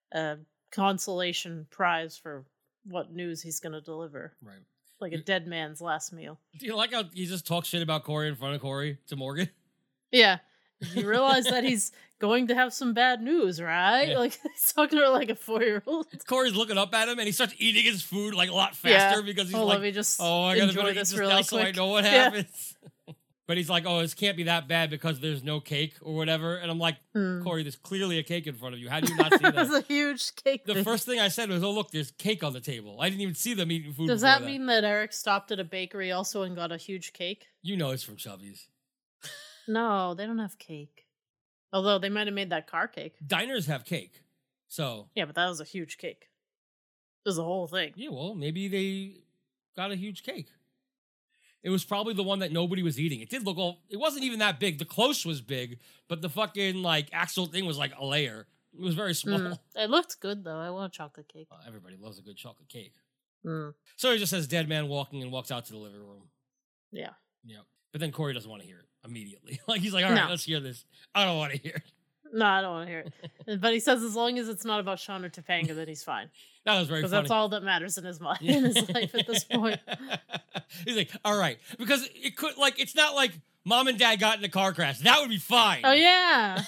consolation prize for what news he's going to deliver, Right. like a dead man's last meal. Do you like how he just talks shit about Corey in front of Corey to Morgan? Yeah. You realize that he's going to have some bad news, right? Yeah. Like he's talking to her like a 4-year-old. Corey's looking up at him and he starts eating his food like a lot faster because he's let like, me just oh, I gotta enjoy eat this this really now so I quick. know what Yeah. happens. But he's like, oh, this can't be that bad because there's no cake or whatever. And I'm like, Corey, there's clearly a cake in front of you. How do you not see There's that? a huge cake. The thing. first thing I said was, oh, look, there's cake on the table. I didn't even see them eating food. Does before that mean that Eric stopped at a bakery also and got a huge cake? You know it's from Chubby's. No, they don't have cake. Although they might have made that car cake. Diners have cake. So, Yeah, but that was a huge cake. It was a whole thing. yeah, well, maybe they got a huge cake. It was probably the one that nobody was eating. It did look all, it wasn't even that big. The close was big, but the fucking like actual thing was like a layer. It was very small. It looked good though. I want a chocolate cake. Everybody loves a good chocolate cake. Mm. So he just says dead man walking and walks out to the living room. Yeah. Yeah. But then Corey doesn't want to hear it immediately. Like he's like, all right, No. let's hear this. I don't want to hear it. No, I don't want to hear it. But he says as long as it's not about Sean or Topanga, then he's fine. That was very Because funny. that's all that matters in his mind, in his life at this point. He's like, all right. Because it could, like, it's not like mom and dad got in a car crash. That would be fine. Oh yeah.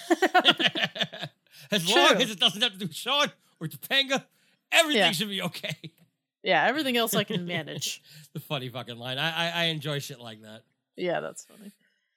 As long True. as it doesn't have to do with Sean or Topanga, everything Yeah. should be okay. Yeah, everything else I can manage. The funny fucking line. I enjoy shit like that. Yeah, that's funny.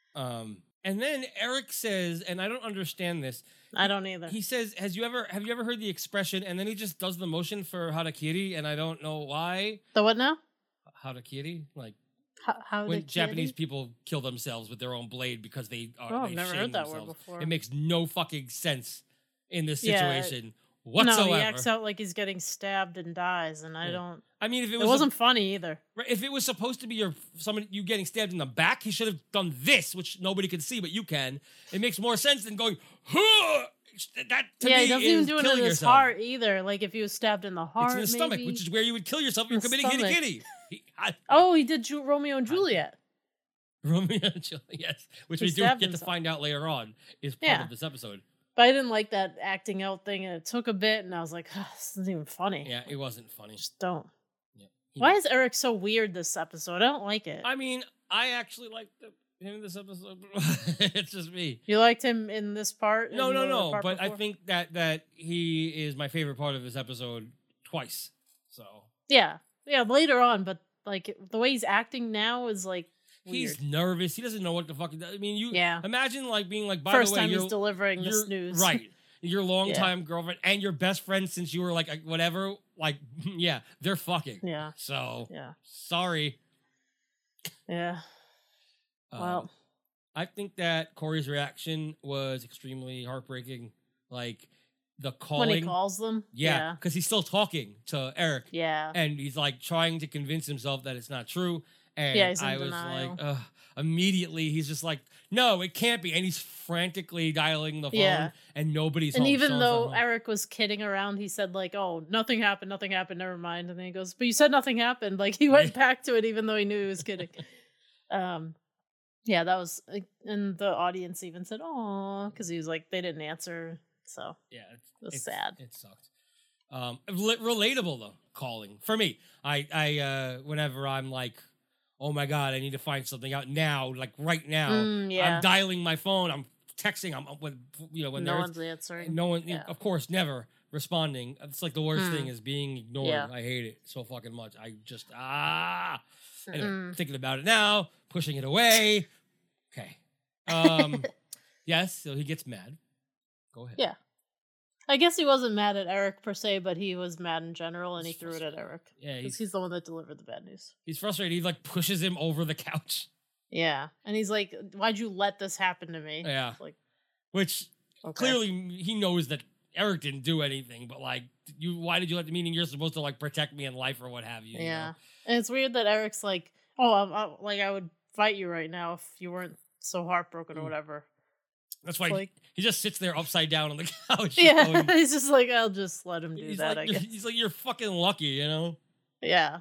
And then Eric says, and I don't understand this. I don't either. He says, have you ever heard the expression? And then he just does the motion for harakiri, and I don't know why. The what now? Harakiri, like How when did Japanese people kill themselves with their own blade because they Oh, I've they never shame heard that word themselves. before. It makes no fucking sense in this Yeah, situation whatsoever. No, he acts out like he's getting stabbed and dies, and I don't. I mean, if it It was wasn't funny either. if it was supposed to be you getting stabbed in the back, he should have done this, which nobody can see, but you can. It makes more sense than going, huh! That to Yeah, me he doesn't is even do it in killing his yourself. heart either. Like if he was stabbed in the heart, It's in the stomach, maybe. which is where you would kill yourself if you're The committing hitty stomach. kitty. Oh, he did Romeo and Juliet. Romeo and Juliet, yes, which He we do stabbed get to himself. find out later on is part Yeah. of this episode. But I didn't like that acting out thing, and it took a bit, and I was like, this isn't even funny. Yeah, it wasn't funny. Just don't. Yeah. Why is Eric so weird this episode? I don't like it. I mean, I actually like him in this episode. It's just me. You liked him in this part? No, and no, the no. part But I before? think that he is my favorite part of this episode twice. So Yeah. Yeah, later on, but like the way he's acting now is like weird. he's nervous. He doesn't know what the fuck. I mean, you Yeah. imagine like being like, by First the way, time you're he's delivering this you're- news. right? Your longtime girlfriend and your best friend since you were like whatever. Like, yeah, they're fucking. Yeah. So Yeah. sorry. Yeah. Um, Well, I think that Corey's reaction was extremely heartbreaking. Like the calling. when he calls them. Yeah, because he's still talking to Eric. Yeah. And he's like trying to convince himself that it's not true. And Yeah, he's in I was denial. like, ugh. Immediately, he's just like, no, it can't be. And he's frantically dialing the phone, Yeah. and nobody's And home. even Sean's though not home. Eric was kidding around, he said like, "Oh, nothing happened, never mind." And then he goes, "But you said nothing happened." Like he went back to it, even though he knew he was kidding. Yeah, that was, and the audience even said, "Oh," because he was like, they didn't answer, so yeah, it was sad. It sucked. Relatable though, calling for me. I whenever I'm like, oh my god, I need to find something out now, like right now. Yeah, I'm dialing my phone. I'm texting. I'm when no there's one's answering. no one, Yeah. of course, never responding. It's like the worst thing is being ignored. Yeah. I hate it so fucking much. I just Anyway, thinking about it now, pushing it away. Okay. Yes. So he gets mad. Go ahead. Yeah. I guess he wasn't mad at Eric per se, but he was mad in general, and he He's threw it at Eric. Yeah, Because he's the one that delivered the bad news. he's frustrated. He like pushes him over the couch. Yeah, and he's like, "Why'd you let this happen to me?" Yeah. It's like, Which okay. clearly he knows that Eric didn't do anything, but like, why did you let the meaning you're supposed to like protect me in life or what have you? you Yeah, know? and it's weird that Eric's like, "Oh, I would fight you right now if you weren't so heartbroken or whatever. That's why Like- he just sits there upside down on the couch. Yeah, going- he's just like, I'll just let him do he's that, like, I guess. he's like, you're fucking lucky, you know? Yeah.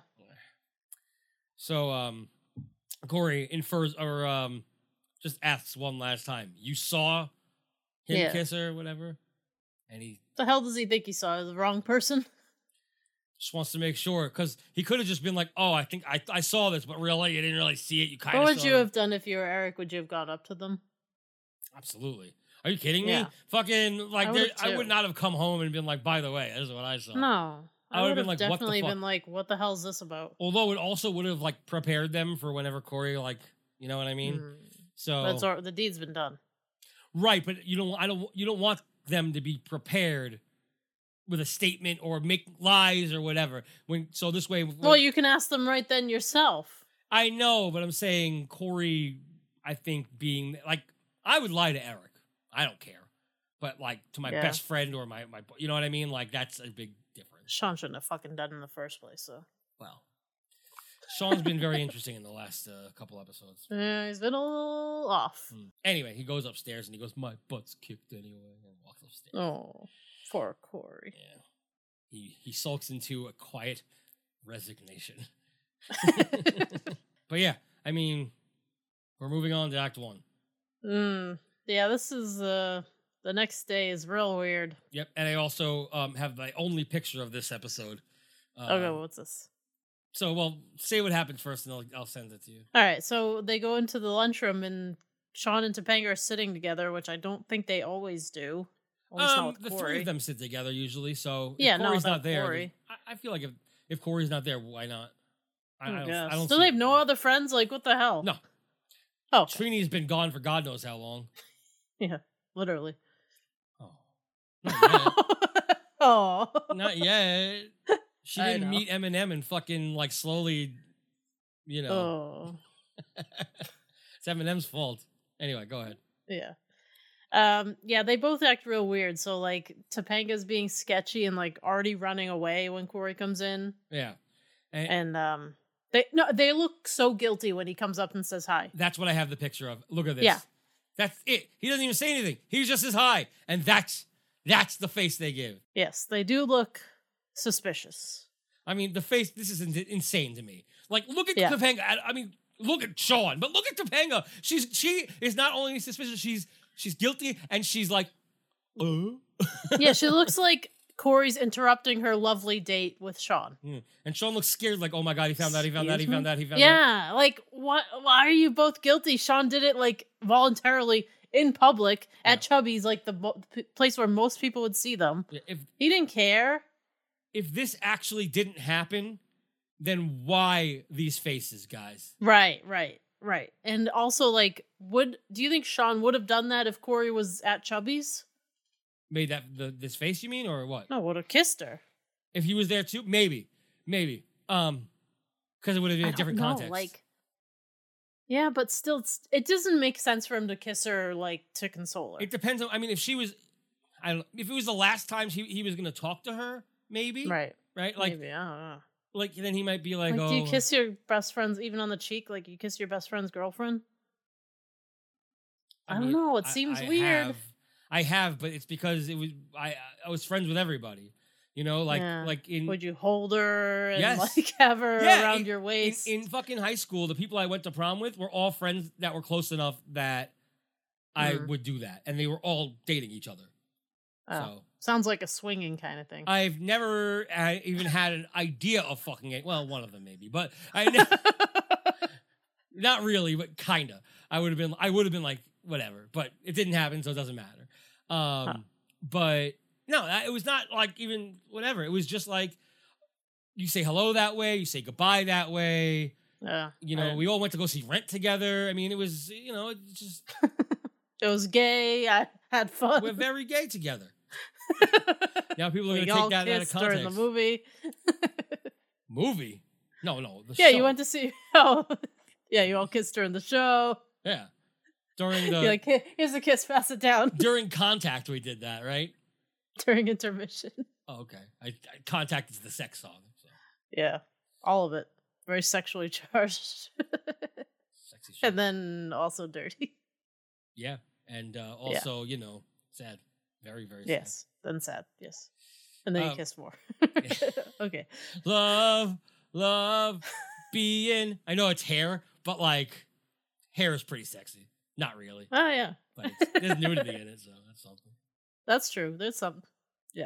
So, Corey infers or just asks one last time. You saw him Yeah. kiss her or whatever? And he The hell does he think he saw? The wrong person? just wants to make sure, because he could have just been like, oh, I think I saw this, but really, you didn't really see it. You kind of What would saw you it. have done if you were Eric? Would you have gone up to them? Absolutely. Are you kidding me? Yeah. Fucking, like, I there, would've I too. would not have come home and been like, by the way, this is what I saw. No. I I would've would been have like, what the definitely fuck? been like, what the hell is this about? Although it also would have, like, prepared them for whenever Corey, like, you know what I mean? Mm. So, The deed's been done. right, but you don't want them to be prepared with a statement or make lies or whatever. So this way, Well, you can ask them right then yourself. I know, but I'm saying Corey, I think being like, I would lie to Eric. I don't care. But like to my Yeah. best friend or my, you know what I mean? Like that's a big difference. Sean shouldn't have fucking done it in the first place, so. Well, Sean's been very interesting in the last couple episodes. Yeah, he's been a little off. Anyway, he goes upstairs and he goes, my butt's kicked anyway, and walks upstairs. Oh, poor Corey. Yeah. He sulks into a quiet resignation. But yeah, I mean, we're moving on to Act 1. Yeah, this is the next day is real weird. Yep, and I also have my only picture of this episode. Okay, what's this? So, well, say what happens first, and I'll send it to you. All right, so they go into the lunchroom, and Sean and Topanga are sitting together, which I don't think they always do. At least not with The Corey. three of them sit together usually, so Yeah, if no, Corey's without not there, Corey. I feel like if Corey's not there, why not? I don't Do see they it. have no other friends? Like, what the hell? No. Oh, okay. Trini's been gone for God knows how long. Yeah, literally. Oh, not yet. Oh, Not yet. She I didn't know. meet Eminem and fucking like slowly, you know. Oh, It's Eminem's fault. Anyway, go ahead. yeah. Yeah, they both act real weird. So like Topanga's being sketchy and like already running away when Corey comes in, Yeah. and they look so guilty when he comes up and says hi. That's what I have the picture of. Look at this. Yeah. That's it. He doesn't even say anything. He just says hi. And that's the face they give. Yes, they do look suspicious. I mean, the face, this is insane to me. Like, look at Yeah. Topanga. I mean, look at Sean, but look at Topanga. She is not only suspicious, she's guilty, and she's like, Yeah, she looks like Corey's interrupting her lovely date with Sean. And Sean looks scared, like, oh my God, he found that. Yeah, like what? Why are you both guilty? Sean did it like voluntarily in public at Chubby's, like the place where most people would see them. If He didn't care. this actually didn't happen, then why these faces, guys? Right. And also, like, do you think Sean would have done that if Corey was at Chubby's? Made that this face, you mean, or what? No, would have kissed her. If he was there too, maybe, because it would have been a different context. Like, yeah, but still, it doesn't make sense for him to kiss her, like, to console her. It depends on. I mean, if she was, I don't know, if it was the last time he was going to talk to her, maybe, right? like, Maybe, I don't know. like then he might be like, Like, oh, do you kiss your best friends even on the cheek? Like, you kiss your best friend's girlfriend? I don't know. It seems weird. I have, but it's because it was I was friends with everybody, you know, like Yeah. like in Would you hold her and Yes. like have her Yeah, around your waist? in fucking high school, the people I went to prom with were all friends that were close enough that I would do that, and they were all dating each other. Oh, So sounds like a swinging kind of thing. I've never even had an idea of fucking it. Well, one of them maybe, but I never, not really, but kinda. I would have been like whatever, but it didn't happen, so it doesn't matter. But no, it was not like even whatever. It was just like you say hello that way, you say goodbye that way. Yeah, You know, we all went to go see Rent together. I mean, it was, you know, it just it was gay. I had fun. we're very gay together. Now people are We going to all take that out of kissed during context. the movie. Movie? No, the Yeah, show. you went to see. Oh, yeah, you all kissed during the show. Yeah. During You're the like, here's a kiss, pass it down during Contact we did that, right? during intermission. Oh, okay. I Contact is the sex song. So. Yeah, all of it. Very sexually charged. Sexy shit. And then also dirty. Yeah, and also, sad, very, very sad. Yes, then sad. Yes, and then you kiss more. Okay. Love, being. I know it's hair, but like, hair is pretty sexy. Not really, Oh yeah, but there's nudity in it, so that's something. that's true. There's some. Yeah.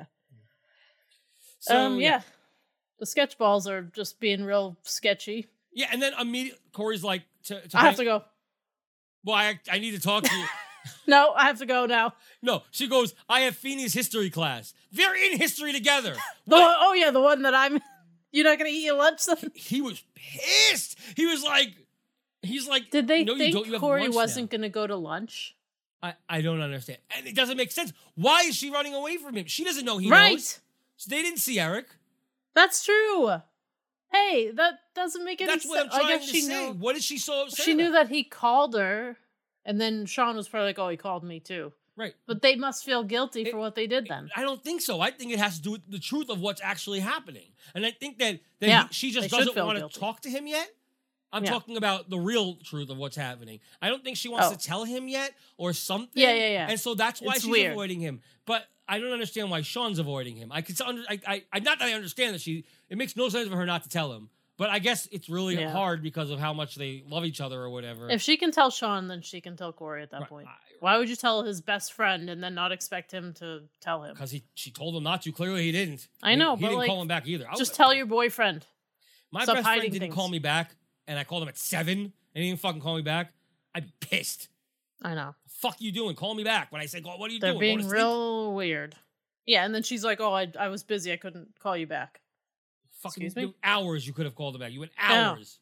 So yeah. The sketch balls are just being real sketchy. Yeah, and then immediately Corey's like, I have to go. Well, I need to talk to you. No, I have to go now. No, she goes, I have Feeney's history class. They're in history together. The one that I'm. You're not gonna eat your lunch then? He was pissed. He's like, did they no, you don't. think You have Corey lunch wasn't now. gonna go to lunch? I don't understand, and it doesn't make sense. Why is she running away from him? She doesn't know he Right. knows. So they didn't see Eric. That's true. Hey, that doesn't make any sense. That's what I'm trying I guess to she say. knew. What is she so upset She knew about? that he called her, and then Sean was probably like, "Oh, he called me too." Right. But they must feel guilty for what they did then. I don't think so. I think it has to do with the truth of what's actually happening. And I think that she just they should doesn't feel want guilty. to talk to him yet. I'm Yeah. talking about the real truth of what's happening. I don't think she wants Oh. to tell him yet or something. Yeah. And so that's why It's she's weird. avoiding him. But I don't understand why Sean's avoiding him. I not that I understand that it makes no sense for her not to tell him. But I guess it's really Yeah. hard because of how much they love each other or whatever. If she can tell Sean, then she can tell Corey at that Right. point. Why would you tell his best friend and then not expect him to tell him? Because she told him not to. Clearly he didn't. I know, he but didn't like, call him back either. Just tell your boyfriend. My Stop best friend hiding didn't things. call me back, and I called him at 7, and he didn't fucking call me back. I'd be pissed. I know. Fuck you doing? Call me back. When I say, what are you They're doing? being Going to sleep? real weird. Yeah, and then she's like, "Oh, I was busy. I couldn't call you back." Fucking Excuse me? hours you could have called him back. You went I know. hours.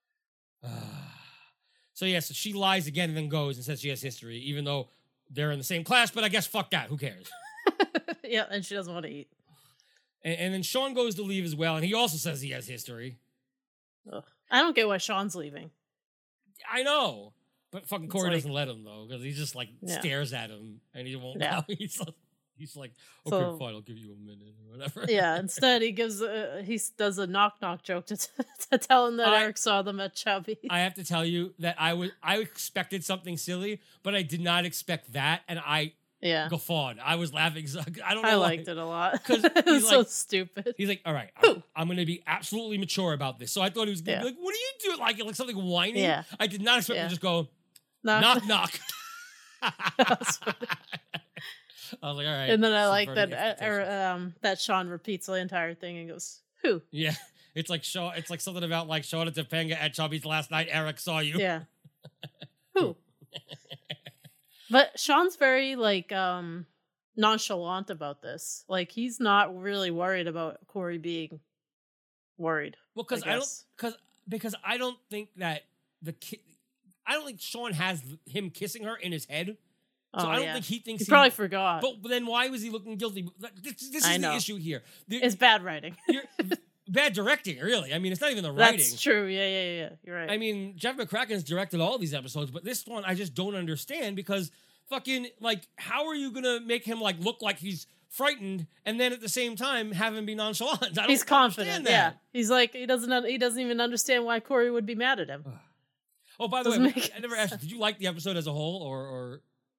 So she lies again and then goes and says she has history, even though they're in the same class, but I guess fuck that. Who cares? Yeah, and she doesn't want to eat. And then Sean goes to leave as well, and he also says he has history. Ugh. I don't get why Sean's leaving. I know. But fucking Corey like- doesn't let him, though, because he just, Yeah. stares at him, and he won't Yeah. go. He's like, okay, So- fine, I'll give you a minute or whatever. Yeah, instead he does a knock joke to tell him that Eric saw them at Chubby. I have to tell you that I expected something silly, but I did not expect that, and I Yeah, guffawed. I was laughing. I don't know I why. liked it a lot 'Cause it was he's so like- stupid. He's like, all right, Who? I'm going to be absolutely mature about this. So I thought he was going to Yeah. be like, what are you doing? Like something whiny. Yeah. I did not expect him Yeah. to just go, Knock. knock. was funny. I was like, all right. And then I like subverting that expectations. that Sean repeats the entire thing and goes, "Who?" Yeah. It's like something about like Shauna Topanga at Chubby's last night. Eric saw you. Yeah. Who? But Sean's very nonchalant about this. Like he's not really worried about Corey being worried. Well, because I don't think that I don't think Sean has him kissing her in his head. So I don't think he thinks he probably forgot. But then why was he looking guilty? This I is the know. issue here. It's bad writing. Bad directing, really. I mean, it's not even the writing. That's true. Yeah. You're right. I mean, Jeff McCracken's directed all these episodes, but this one I just don't understand because fucking how are you gonna make him look like he's frightened and then at the same time have him be nonchalant? I don't he's confident. understand Yeah. that. He's like he doesn't even understand why Corey would be mad at him. Oh, by the Doesn't way, make I never asked you, did you like the episode as a whole or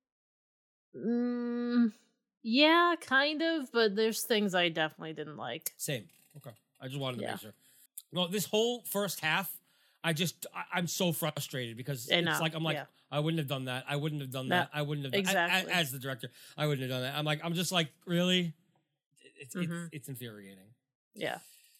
Yeah, kind of, but there's things I definitely didn't like. same? Okay. I just wanted to Yeah. make sure. No, this whole first half, I'm so frustrated because I it's know, like I'm like yeah. I wouldn't have done that. I wouldn't have done No, that. I wouldn't have exactly. as the director. I wouldn't have done that. I'm just like, really? Mhm. It's infuriating. Yeah.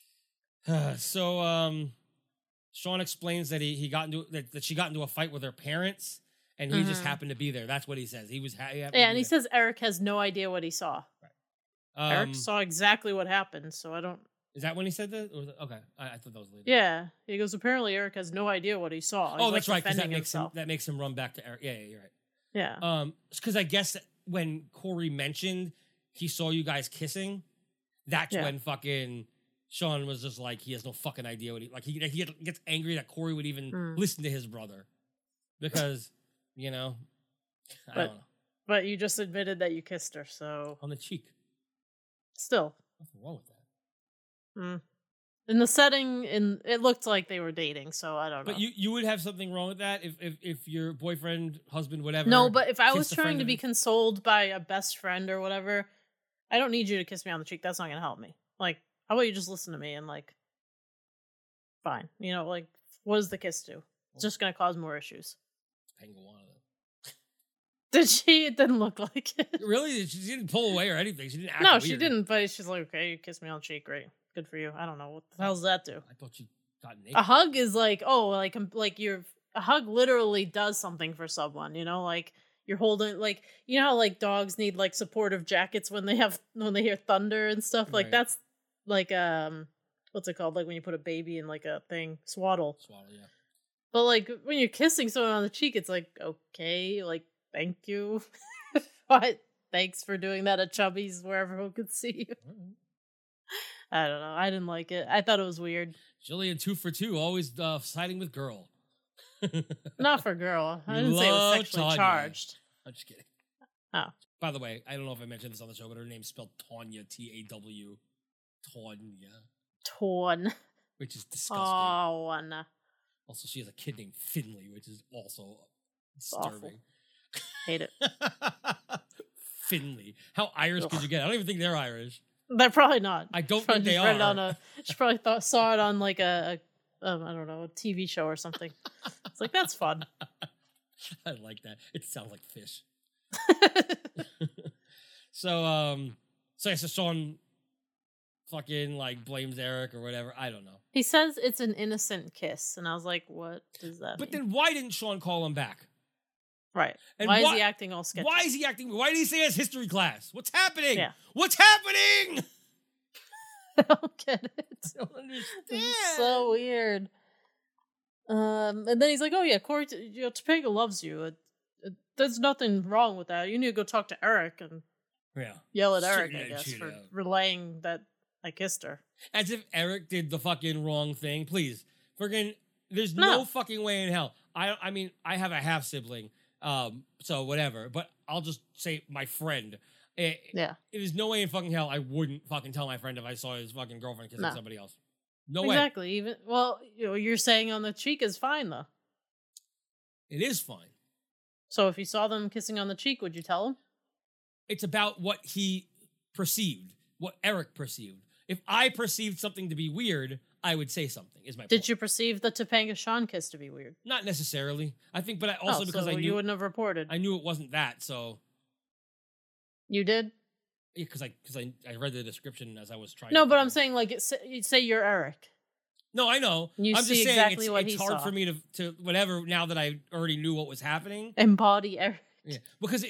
So Sean explains that he got into that she got into a fight with her parents and he just happened to be there. That's what he says. He was Yeah, and he says Eric has no idea what he saw. Eric saw exactly what happened, so I don't. Is that when he said that? Or was it, okay, I thought that was later. Yeah, he goes. Apparently, Eric has no idea what he saw. Oh, He's, that's right. Because defending himself. that makes him run back to Eric. Yeah, you're right. Yeah. Because I guess that when Corey mentioned he saw you guys kissing, that's Yeah. when fucking Sean was just like he has no fucking idea what he gets angry that Corey would even listen to his brother because I don't know, But you just admitted that you kissed her, so on the cheek. still. Nothing wrong with that. In the setting, it looked like they were dating, so I don't know. But you would have something wrong with that if your boyfriend, husband, whatever. No, but if I was kissed a trying friend to of be his- consoled by a best friend or whatever, I don't need you to kiss me on the cheek. That's not gonna help me. Like, how about you just listen to me and like, fine. You know, like, what does the kiss do? It's just gonna cause more issues. Topanga wanted it. Did she? It didn't look like it. Really? She didn't pull away or anything. She didn't act No, weird. she didn't. But she's like, okay, you kissed me on the cheek, great, good for you. I don't know what the hell does that do. I thought she got naked. A hug is like, oh, like you're a hug literally does something for someone. You know, like you're holding, like, you know how like dogs need like supportive jackets when they hear thunder and stuff. Like Right. that's like what's it called? Like when you put a baby in like a thing, swaddle. Swallow, yeah. But like when you're kissing someone on the cheek, it's like, okay, like thank you. What? Thanks for doing that at Chubby's where everyone could see you. I don't know. I didn't like it. I thought it was weird. Jillian 2 for 2, always siding with girl. Not for girl. I didn't say it was Love sexually Tanya. charged. I'm just kidding. Oh. By the way, I don't know if I mentioned this on the show, but her name's spelled Tanya, Taw. Tanya, Torn. which is disgusting. Oh, no. Also, she has a kid named Finley, which is also awful. disturbing. Hate it. Finley. How Irish could you get? I don't even think they're Irish. They're probably not. I don't Probably think they just read it are. on she probably saw it on like a I don't know, a TV show or something. It's like, that's fun. I like that. It sounds like fish. So Sean fucking like blames Eric or whatever. I don't know. He says it's an innocent kiss, and I was like, what does that But mean? then why didn't Sean call him back? Right. And Why is he acting all sketchy? Why is he acting? Why did he say he has history class? What's happening? Yeah. What's happening? I don't get it. I don't understand. It's so weird. And then he's like, "Oh yeah, Corey, Topanga loves you. There's nothing wrong with that. You need to go talk to Eric and Yeah. yell at Eric, Straighten I that guess, shit for out. relaying that I kissed her." As if Eric did the fucking wrong thing. Please. Friggin' there's No. no fucking way in hell. I mean, I have a half sibling. So whatever. But I'll just say my friend. Yeah, There's no way in fucking hell I wouldn't fucking tell my friend if I saw his fucking girlfriend kissing No. somebody else. No way. exactly. Even you're saying on the cheek is fine though. It is fine. So if you saw them kissing on the cheek, would you tell him? It's about what he perceived, what Eric perceived. If I perceived something to be weird, I would say something, is my point. Did you perceive the Topanga Sean kiss to be weird? Not necessarily. I think, but also because so I you knew wouldn't have reported. I knew it wasn't that, so You did? yeah, because I read the description as I was trying. No, to but I'm saying like you say you're Eric. no, I know. You I'm see just saying exactly what it's he hard saw. for me to whatever now that I already knew what was happening. Embody Eric. Yeah, because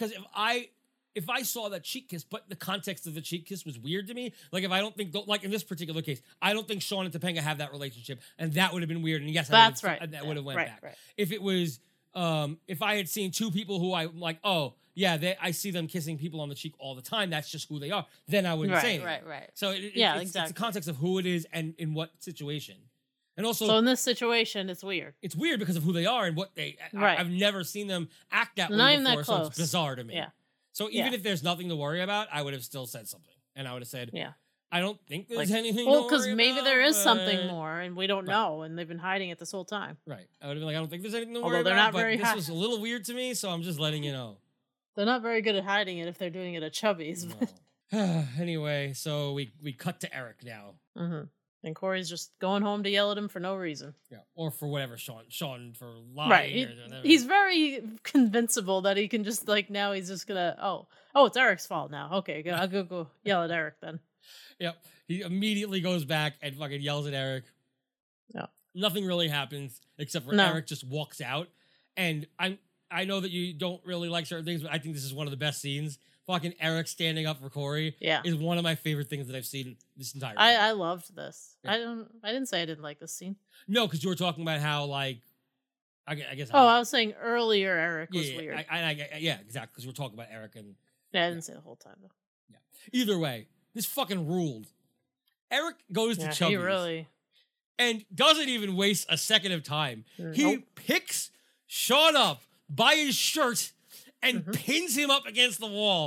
if I saw that cheek kiss, but the context of the cheek kiss was weird to me. Like if I don't think, like in this particular case, I don't think Sean and Topanga have that relationship, and that would have been weird. And yes, That's right. That would have went Right, back. right. If it was, if I had seen two people who I like, oh yeah, I see them kissing people on the cheek all the time. That's just who they are. Then I wouldn't say anything. Right. So Yeah, it's the exactly. context of who it is and in what situation. And also, So in this situation, it's weird. it's weird because of who they are and what they. Right. I've never seen them act that Not way even that before, so it's close. bizarre to me. Yeah. So even Yeah. if there's nothing to worry about, I would have still said something, and I would have said, Yeah. I don't think there's Like, anything. well, because because maybe there is something but-" more, and we don't Right. know, and they've been hiding it this whole time. Right. I would have been like, I don't think there's anything to Although worry they're about. not But very this high. was a little weird to me, so I'm just letting you know. They're not very good at hiding it if they're doing it at Chubby's. No. Anyway, so we cut to Eric now. Mm-hmm. And Corey's just going home to yell at him for no reason. Yeah. Or for whatever Sean for lying. Right. or whatever. He's very convincible that he can just like now he's just gonna it's Eric's fault now. Okay, I'll go yell at Eric then. Yep. He immediately goes back and fucking yells at Eric. Yeah. Nothing really happens except for No. Eric just walks out. And I know that you don't really like certain things, but I think this is one of the best scenes. Fucking Eric standing up for Corey Yeah. is one of my favorite things that I've seen this entire I loved this. Yeah. I didn't say I didn't like this scene. No, because you were talking about how like I guess I was saying earlier Eric was yeah, weird. yeah, exactly. Because we're talking about Eric and I didn't say the whole time though. either way, this fucking ruled. Eric goes to Yeah, Chubby's he really and doesn't even waste a second of time. He Nope. picks Sean up by his shirt and Mm-hmm. pins him up against the wall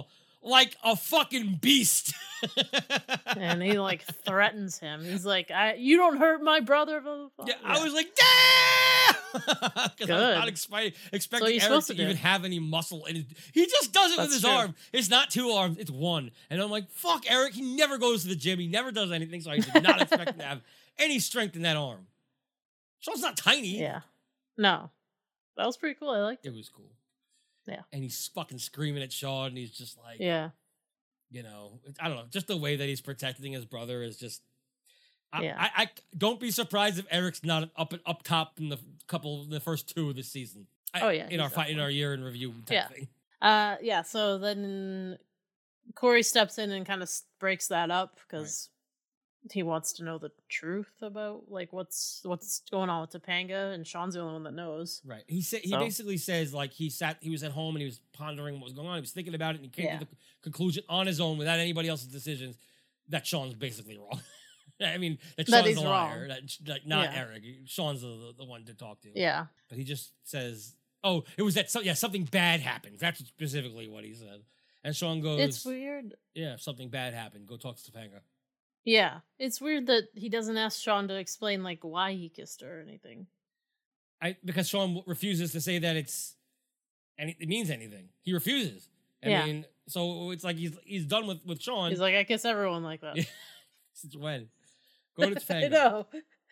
like a fucking beast. And he like threatens him. He's like, "You don't hurt my brother." Blah, blah, blah. Yeah, I was like, damn! Because I was not expecting Eric to even have any muscle in it. He just does it with his arm. It's not 2 arms, it's 1. And I'm like, fuck Eric, he never goes to the gym, he never does anything, so I did not expect him to have any strength in that arm. Sean's not tiny. Yeah. No. That was pretty cool. I liked it. It was cool. Yeah. And he's fucking screaming at Sean, and he's just like, yeah. You know, I don't know, just the way that he's protecting his brother is just, yeah. I don't be surprised if Eric's not up top in the first 2 of this season. In our year in review type thing. Yeah. So then Corey steps in and kind of breaks that up because he wants to know the truth about like what's going on with Topanga, and Sean's the only one that knows. Right. He basically says like he was at home and he was pondering what was going on. He was thinking about it and he came to the conclusion on his own without anybody else's decisions that Sean's basically wrong. I mean, that Sean's a liar. Not Eric. Sean's the one to talk to. Yeah. But he just says, "Oh, it was that. Something bad happened." That's specifically what he said. And Sean goes, "It's weird. Yeah, something bad happened. Go talk to Topanga." Yeah, it's weird that he doesn't ask Sean to explain like why he kissed her or anything. Because Sean refuses to say that it means anything. He refuses. I mean, so it's like he's done with Sean. He's like, I kiss everyone like that. Since when? Go to Topanga. I know.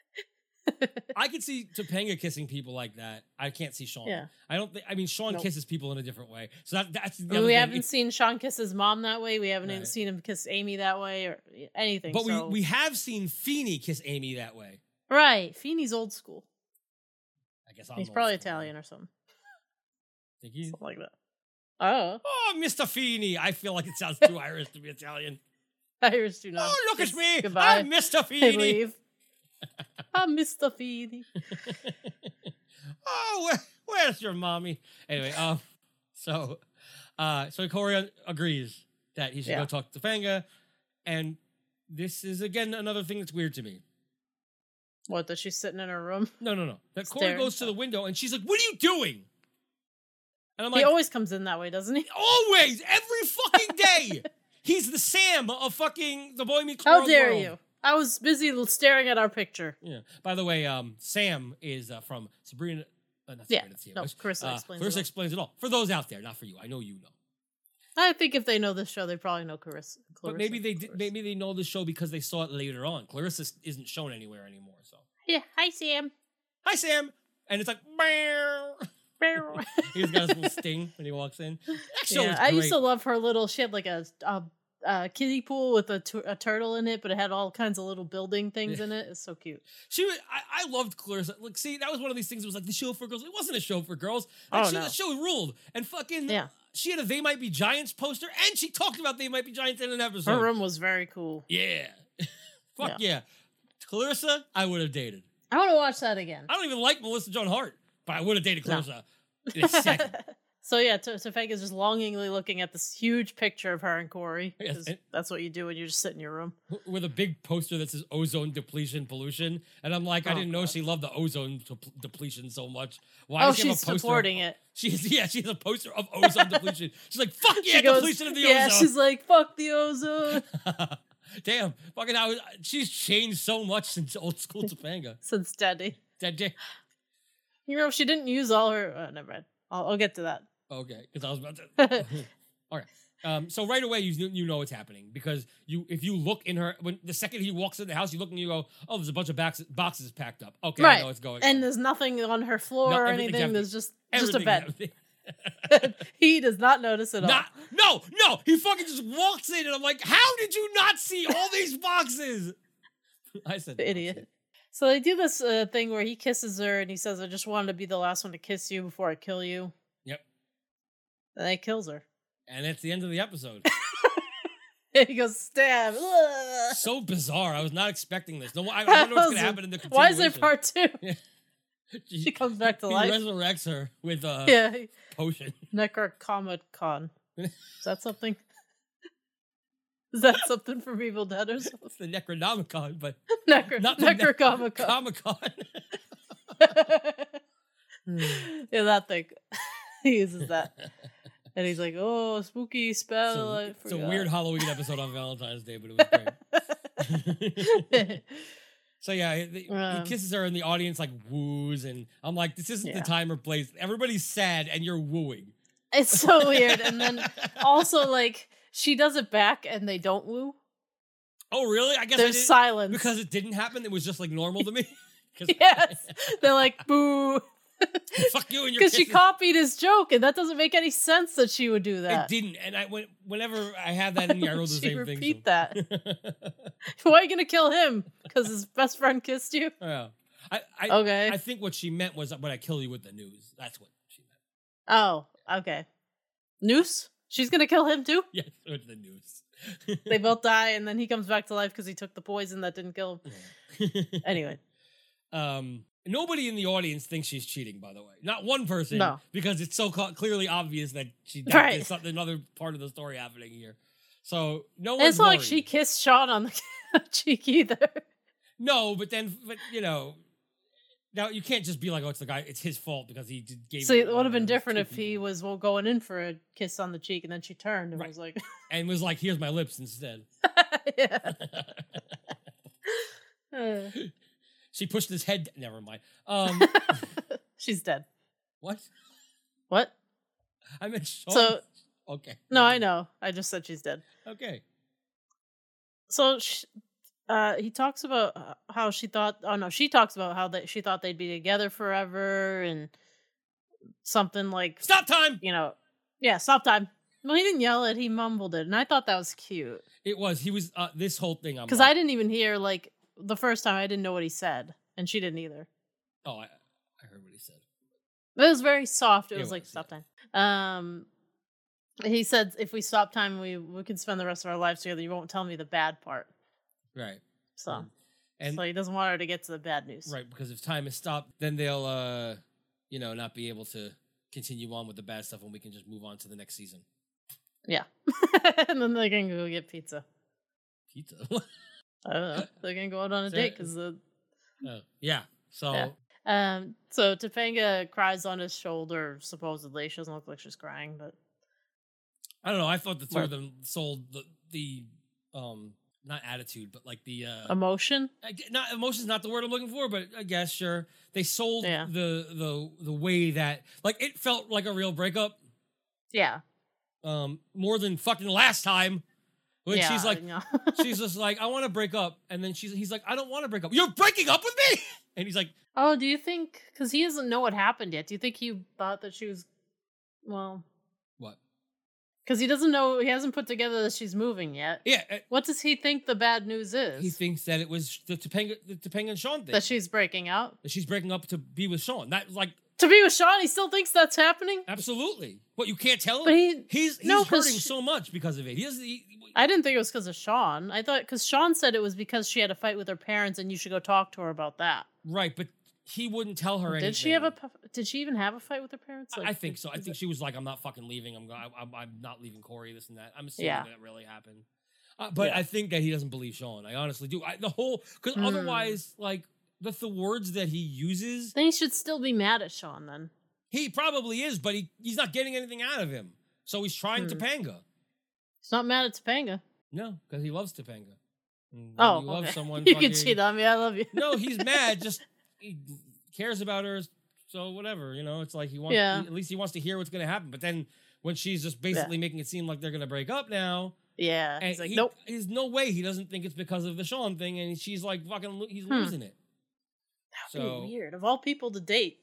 I could see Topanga kissing people like that. I can't see Sean. Yeah. Sean kisses people in a different way. So that's the we other haven't thing. seen Sean kiss his mom that way. We haven't seen him kiss Amy that way or anything. But we have seen Feeney kiss Amy that way. Right. Feeney's old school. I guess he's probably Italian or something. Think he's something like that. Oh, Mr. Feeney. I feel like it sounds too Irish to be Italian. Irish do not. Oh, look at me. Goodbye. I'm Mr. Feeney. I'm Mr. Feeney. Where's your mommy? Anyway, so Corey agrees that he should go talk to Topanga, and this is again another thing that's weird to me. What, that she's sitting in her room? No. That Corey goes to the window and she's like, "What are you doing?" And I'm like, he always comes in that way, doesn't he? Always, every fucking day. He's the Sam of fucking The Boy Meets World. How dare you? I was busy staring at our picture. Yeah. By the way, Sam is from Sabrina. Clarissa explains Clarissa explains it all. For those out there, not for you. I know you know. I think if they know this show, they probably know Clarissa. But maybe they know the show because they saw it later on. Clarissa isn't shown anywhere anymore. So yeah. Hi, Sam. Hi, Sam. And it's like, he's got his little sting when he walks in. I used to love her little. She had like a kiddie pool with a turtle in it, but it had all kinds of little building things in it. It's so cute. I loved Clarissa. Like, see, that was one of these things. It was like the show for girls. It wasn't a show for girls. The show ruled. And fucking she had a They Might Be Giants poster, and she talked about They Might Be Giants in an episode. Her room was very cool. Yeah. Fuck yeah. Clarissa, I would have dated. I want to watch that again. I don't even like Melissa Joan Hart, but I would have dated Clarissa in a second. So yeah, Topanga's just longingly looking at this huge picture of her and Corey. Yes, that's what you do when you just sit in your room. With a big poster that says ozone depletion pollution. And I'm like, I didn't know she loved the ozone depletion so much. Why does she have a poster supporting it. She has a poster of ozone depletion. She's like, fuck yeah, depletion of the ozone. Yeah, she's like, fuck the ozone. Damn, fucking she's changed so much since old school Topanga. Since Daddy. Daddy. You know, she didn't use all her... never mind. I'll get to that. Okay, because I was about to... All right. So right away, you know what's happening. Because if you look in her... the second he walks in the house, you look and you go, oh, there's a bunch of boxes packed up. Okay, right. I know what's going on. And there's nothing on her floor or anything. Empty. There's just a bed. He does not notice at all. No, he fucking just walks in and I'm like, how did you not see all these boxes? I said, idiot. So they do this thing where he kisses her and he says, I just wanted to be the last one to kiss you before I kill you. Yep. And he kills her. And that's the end of the episode. And he goes, stab. So bizarre. I was not expecting this. No, I wonder what's going to happen in the continuation. Why is there part 2? Yeah. She comes back to life. He resurrects her with a potion. Necronomicon. Is that something? Is that something from Evil Dead or something? It's the Necronomicon, but not Necronomicon. Comic-Con. Yeah, that thing. He uses that. And he's like, "Oh, spooky spell." So, I it's a forgot." weird Halloween episode on Valentine's Day, but it was great. So yeah, he kisses her, and the audience like woos, and I'm like, this isn't the time or place. Everybody's sad, and you're wooing. It's so weird. And then also like she does it back, and they don't woo. Oh really? I guess there's silence because it didn't happen. It was just like normal to me. Yes, they're like boo. Fuck you and your because she copied his joke, and that doesn't make any sense that she would do that. It didn't, and whenever I have that in me, I wrote the same thing. Repeat that. Why are you gonna kill him? Because his best friend kissed you? Yeah. Okay. I think what she meant was when I kill you with the news. That's what she meant. Oh, okay. Noose? She's gonna kill him too? Yes, with the news. They both die, and then he comes back to life because he took the poison that didn't kill him. Yeah. Anyway. Nobody in the audience thinks she's cheating, by the way. Not one person. No. Because it's so clearly obvious that there's something, another part of the story happening here. So, no one's It's not like she kissed Sean on the cheek either. No, but you know, now you can't just be like, oh, it's the guy, it's his fault because he gave. So it would have been different if he was going in for a kiss on the cheek and then she turned and was like, and was like, here's my lips instead. Yeah. She pushed his head. Never mind. She's dead. What? What? I meant Sean. So. Okay. No, I know. I just said she's dead. Okay. So he talks about how she thought. Oh no, she talks about how she thought they'd be together forever and something like stop time. You know, yeah, stop time. Well, he didn't yell it; he mumbled it, and I thought that was cute. It was. He was. This whole thing. Because I didn't even hear like the first time. I didn't know what he said, and she didn't either. Oh, I heard what he said. It was very soft. It was like stop time. He said, if we stop time, we can spend the rest of our lives together. You won't tell me the bad part. Right. So he doesn't want her to get to the bad news. Right, because if time is stopped, then they'll, not be able to continue on with the bad stuff and we can just move on to the next season. Yeah. And then they can go get pizza. Pizza? I don't know. They're going to go out on a date because yeah. So... Yeah. So Topanga cries on his shoulder, supposedly. She doesn't look like she's crying, but... I don't know. I thought the two of them sold the not attitude, but like the emotion. Not emotion's not the word I'm looking for, but I guess sure they sold the way that like it felt like a real breakup. Yeah. More than fucking last time when she's like, no. she's just like, I want to break up, and then he's like, I don't want to break up. You're breaking up with me, and he's like, oh, do you think? Because he doesn't know what happened yet. Do you think he thought that she was? Well. What? Because he doesn't know, he hasn't put together that she's moving yet. Yeah. What does he think the bad news is? He thinks that it was the Topanga and Sean thing. That she's breaking out? That she's breaking up to be with Sean. That like to be with Sean, he still thinks that's happening? Absolutely. What, you can't tell him? But he's hurting so much because of it. I didn't think it was because of Sean. I thought, because Sean said it was because she had a fight with her parents and you should go talk to her about that. Right, but he wouldn't tell her anything. Did she even have a fight with her parents? Like, I think so. I think she was like, I'm not fucking leaving. I'm not leaving Corey, this and that. I'm assuming that really happened. But I think that he doesn't believe Sean. I honestly do. Because otherwise, like, the words that he uses. Then he should still be mad at Sean then. He probably is, but he's not getting anything out of him. So he's trying Topanga. He's not mad at Topanga. No, because he loves Topanga. You love someone. You can cheat on me. I love you. No, he's mad. He cares about her, so whatever, it's like he wants at least he wants to hear what's going to happen. But then when she's just basically making it seem like they're going to break up now, and he's like, nope, there's no way he doesn't think it's because of the Sean thing, and she's like fucking he's losing it. That'd be weird. Of all people to date,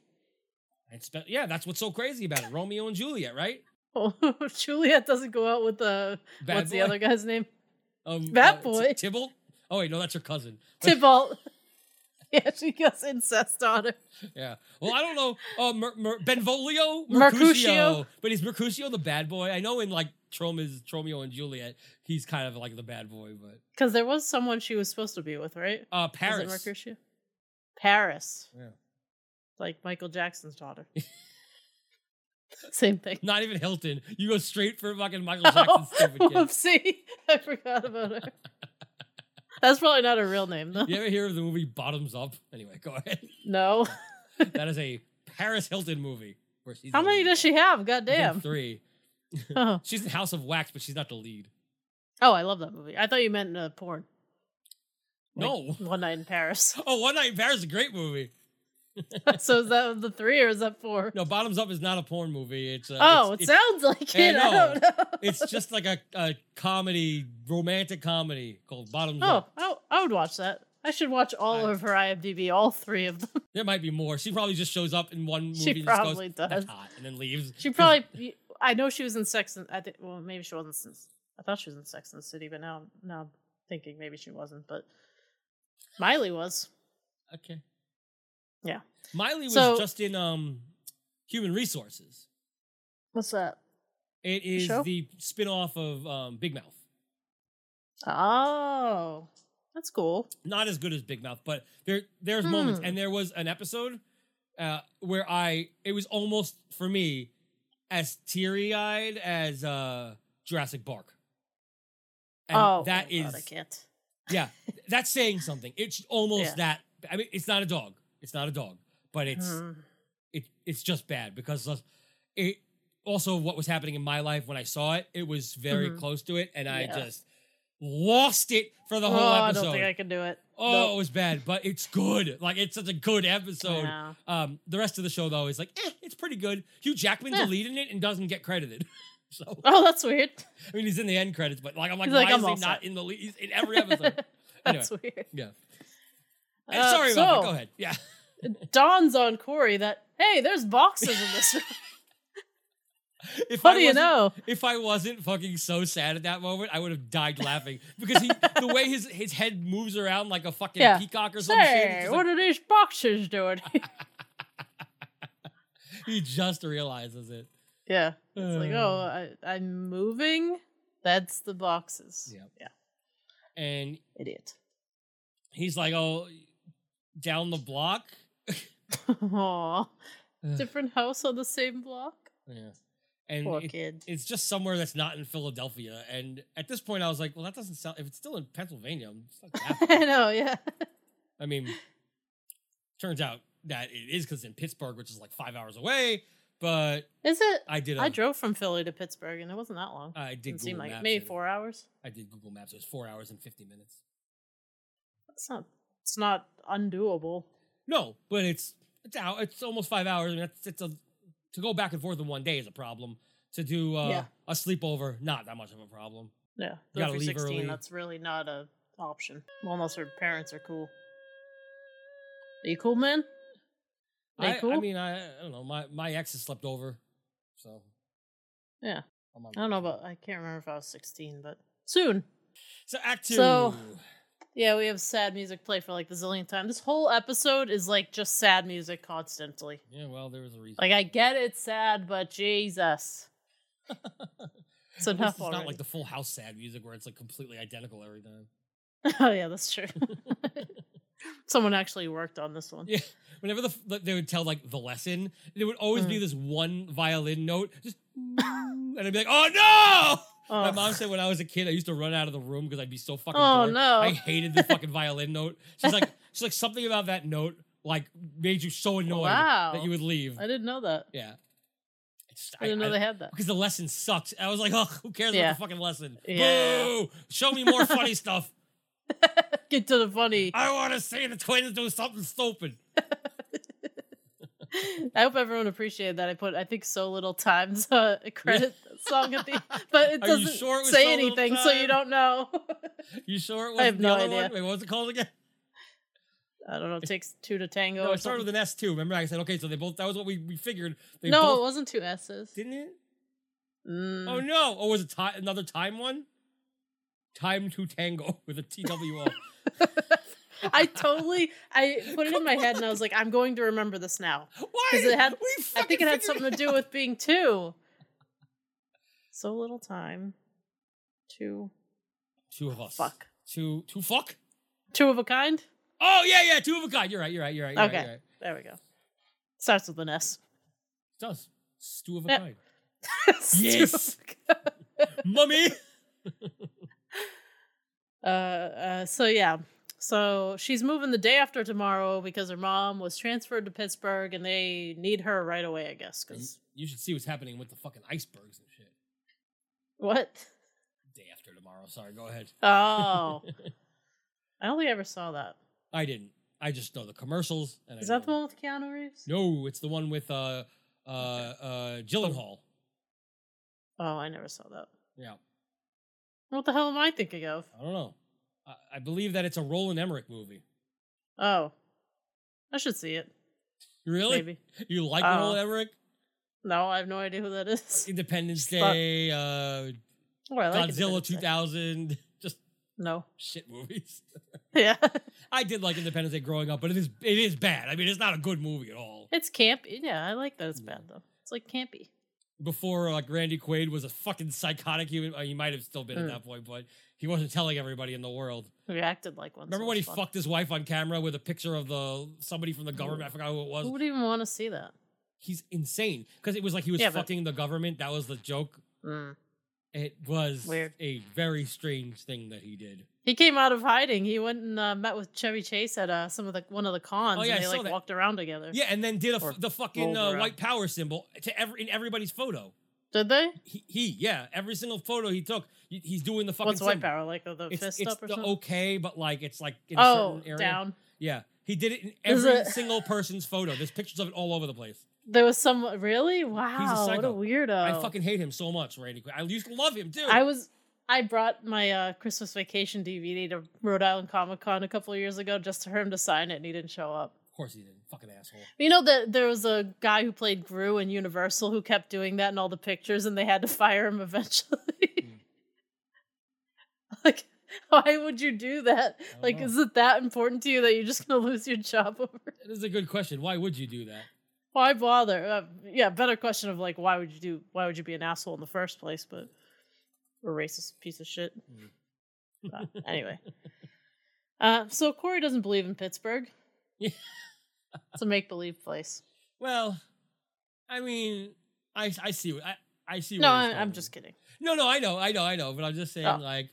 that's what's so crazy about it. Romeo and Juliet, right? Oh, Juliet doesn't go out with what's the other guy's name? Bad boy. Tybalt. Oh wait, no, that's her cousin. Tybalt. Yeah, she gets incest on her. Yeah. Well, I don't know. Benvolio? Mercutio. But is Mercutio the bad boy? I know in like Romeo and Juliet, he's kind of like the bad boy, but because there was someone she was supposed to be with, right? Paris. Was it Mercutio? Paris. Yeah. Like Michael Jackson's daughter. Same thing. Not even Hilton. You go straight for fucking Michael Jackson's stupid kid. Whoopsie. I forgot about her. That's probably not her real name, though. You ever hear of the movie Bottoms Up? Anyway, go ahead. No. That is a Paris Hilton movie. How many does she have? Goddamn. 3. Oh. She's in House of Wax, but she's not the lead. Oh, I love that movie. I thought you meant porn. No. One Night in Paris. Oh, One Night in Paris is a great movie. So is that the 3 or is that 4? No, Bottoms Up is not a porn movie. It's it it's, sounds like it. I don't know. It's just like a comedy, romantic comedy called Bottoms Up. I would watch that. I should watch all of her IMDb, all 3 of them. There might be more. She probably just shows up in one movie. She and probably just goes, does. That's hot, and then leaves. She probably. I know she was in Sex and I think. Well, maybe she wasn't. I thought she was in Sex and the City, but now I'm thinking maybe she wasn't. But Miley was. Okay. Yeah. Miley was just in Human Resources. What's that? It is the spin-off of Big Mouth. Oh, that's cool. Not as good as Big Mouth, but there's moments, and there was an episode where it was almost for me as teary-eyed as Jurassic Park. And that is, God, I can't. Yeah, that's saying something. It's almost that. I mean, it's not a dog. It's not a dog, but it's just bad because it also what was happening in my life when I saw it. It was very close to it, and I just lost it for the whole episode. I don't think I can do it. Oh, nope. It was bad, but it's good. Like, it's such a good episode. Yeah. The rest of the show, though, is like, it's pretty good. Hugh Jackman's the lead in it and doesn't get credited. So, that's weird. I mean, he's in the end credits, but like, I'm like, why is he not in the lead? He's in every episode. That's anyway, weird. Yeah. Sorry about that. Go ahead. Yeah. Dawns on Corey that, hey, there's boxes in this room. What do you know? If I wasn't fucking so sad at that moment, I would have died laughing because the way his head moves around like a fucking peacock or some shit. Hey, what are these boxes doing? He just realizes it. Yeah, it's like, I'm moving. That's the boxes. Yeah. And idiot. He's like, oh, down the block. Aw, different house on the same block. Yeah. And poor kid. It's just somewhere that's not in Philadelphia. And at this point, I was like, well, that doesn't sound... If it's still in Pennsylvania, it's not happening. I know, yeah. I mean, turns out that it is because in Pittsburgh, which is like 5 hours away, but... Is it? I drove from Philly to Pittsburgh, and it wasn't that long. I did Google Maps. Like maybe 4 hours? I did Google Maps. It was 4 hours and 50 minutes. It's not undoable. No, but it's almost 5 hours. I mean, to go back and forth in one day is a problem. To do a sleepover, not that much of a problem. Yeah, you gotta leave 16, early. That's really not a option. Well, unless her parents are cool. Are you cool, man? Are you cool? I mean, I don't know. My ex has slept over, so yeah. I don't know about. I can't remember if I was 16, but soon. So Act 2. So yeah, we have sad music play for like the zillionth time. This whole episode is like just sad music constantly. Yeah, well, there was a reason. Like, I get it's sad, but Jesus. So enough it's already. not like the Full House sad music where it's like completely identical every time. Oh yeah, that's true. Someone actually worked on this one. Yeah, whenever they would tell like the lesson, there would always be this one violin note, just and I'd be like, "Oh no!" Oh. My mom said when I was a kid, I used to run out of the room because I'd be so fucking bored. No. I hated the fucking violin note. She's like something about that note like made you so annoyed that you would leave. I didn't know that. Yeah. I didn't know they had that. Because the lesson sucks. I was like, oh, who cares about the fucking lesson? Yeah. Boo! Show me more funny stuff. Get to the funny. I want to see the twins do something stupid. I hope everyone appreciated that. I put, I think, so little times a credit song at the, but it doesn't say anything, so you don't know. You sure it wasn't I have no idea. One? Wait, what was it called again? I don't know. It takes 2 to tango. No, it started with an S too. Remember, I said, okay, so they both. That was what we figured. It wasn't 2 S's. Didn't it? Oh no! Oh, was it another time one? Time to tango with a TWO. I put it in my head and I was like, I'm going to remember this now. Why? I think it had something to do with being 2. So little time. 2 of us. Fuck. 2 fuck? 2 of a kind? Oh, yeah, 2 of a kind. You're right. Okay. There we go. Starts with an S. It does. Stew of a kind. Yes. Mummy. So yeah. So she's moving the day after tomorrow because her mom was transferred to Pittsburgh and they need her right away, I guess. Cause you should see what's happening with the fucking icebergs and shit. What? Day After Tomorrow. Sorry, go ahead. Oh. I only ever saw that. I didn't. I just know the commercials. And Is that the one with Keanu Reeves? No, it's the one with Gyllenhaal. Oh, I never saw that. Yeah. What the hell am I thinking of? I don't know. I believe that it's a Roland Emmerich movie. Oh. I should see it. Really? Maybe. You like Roland Emmerich? No, I have no idea who that is. Independence Day, I like Godzilla 2000, just no shit movies. Yeah. I did like Independence Day growing up, but it is bad. I mean, it's not a good movie at all. It's campy. Yeah, I like that it's bad though. It's like campy. Before like Randy Quaid was a fucking psychotic human, he might have still been at that point, but he wasn't telling everybody in the world. He acted like one. Remember when he fucked his wife on camera with a picture of somebody from the government? I forgot who it was. Who would even want to see that? He's insane because it was like he was fucking the government. That was the joke. It was weird. A very strange thing that he did. He came out of hiding. He went and met with Chevy Chase at one of the cons. Oh, yeah, and they walked around together. Yeah, and then did the fucking white power symbol in everybody's photo. Did they? Yeah, every single photo he took, he's doing the fucking. What's symbol. white power? Like the fist up or something? Okay, but like it's like in a certain area. Down. Yeah, he did it in every single person's photo. There's pictures of it all over the place. There was some really wow. He's a psycho. What a weirdo! I fucking hate him so much, Randy Quaid. I used to love him too. I brought my Christmas Vacation DVD to Rhode Island Comic Con a couple of years ago just for him to sign it, and he didn't show up. Of course he didn't. Fucking asshole. You know that there was a guy who played Gru in Universal who kept doing that in all the pictures, and they had to fire him eventually. Like, why would you do that? Like, is it that important to you that you're just gonna lose your job over it? That is a good question. Why would you do that? Why bother? Better question of like, why would you be an asshole in the first place? But a racist piece of shit. Anyway, so Corey doesn't believe in Pittsburgh. Yeah. It's a make-believe place. Well, I mean, I see. I see. No, I'm just kidding. No, I know. But I'm just saying, like,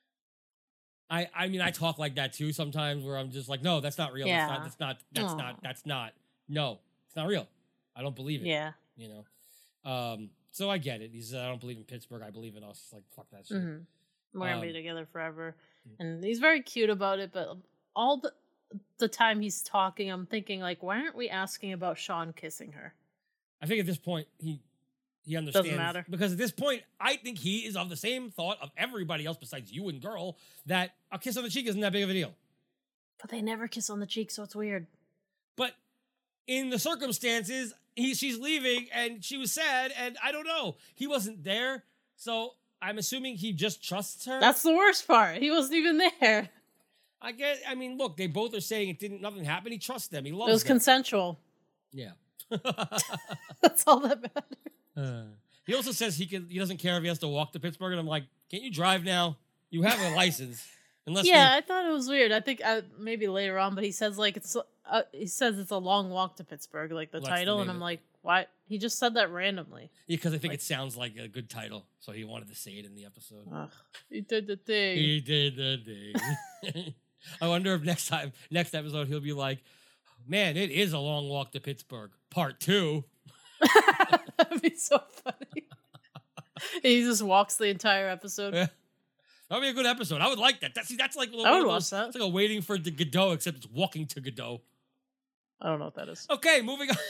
I mean, I talk like that too sometimes, where I'm just like, no, that's not real. Yeah. That's not. No, it's not real. I don't believe it. Yeah. You know. So I get it. He says, I don't believe in Pittsburgh. I believe in us. Like, fuck that shit. We're gonna be together forever, and he's very cute about it. But all the time he's talking, I'm thinking like, why aren't we asking about Sean kissing her? I think at this point he understands. Doesn't matter. Because at this point, I think he is of the same thought of everybody else besides you and girl that a kiss on the cheek isn't that big of a deal. But they never kiss on the cheek, so it's weird. But in the circumstances, she's leaving and she was sad, and I don't know. He wasn't there, so I'm assuming he just trusts her. That's the worst part. He wasn't even there. I mean, look, they both are saying nothing happened. He trusts them. He loves them. It was consensual. Yeah. That's all that matters. He also says he doesn't care if he has to walk to Pittsburgh, and I'm like, can't you drive now? You have a license. I thought it was weird. I think maybe later on, but he says like it's a long walk to Pittsburgh, like the title, and I'm like, why? He just said that randomly. Yeah, because I think it sounds like a good title, so he wanted to say it in the episode. He did the thing. He did the thing. I wonder if next episode he'll be like, man, it is a long walk to Pittsburgh, part 2. That'd be so funny. He just walks the entire episode. Yeah. That'd be a good episode. I would like that. That's like I would watch that. It's like a waiting for the Godot, except it's walking to Godot. I don't know what that is. Okay, moving on.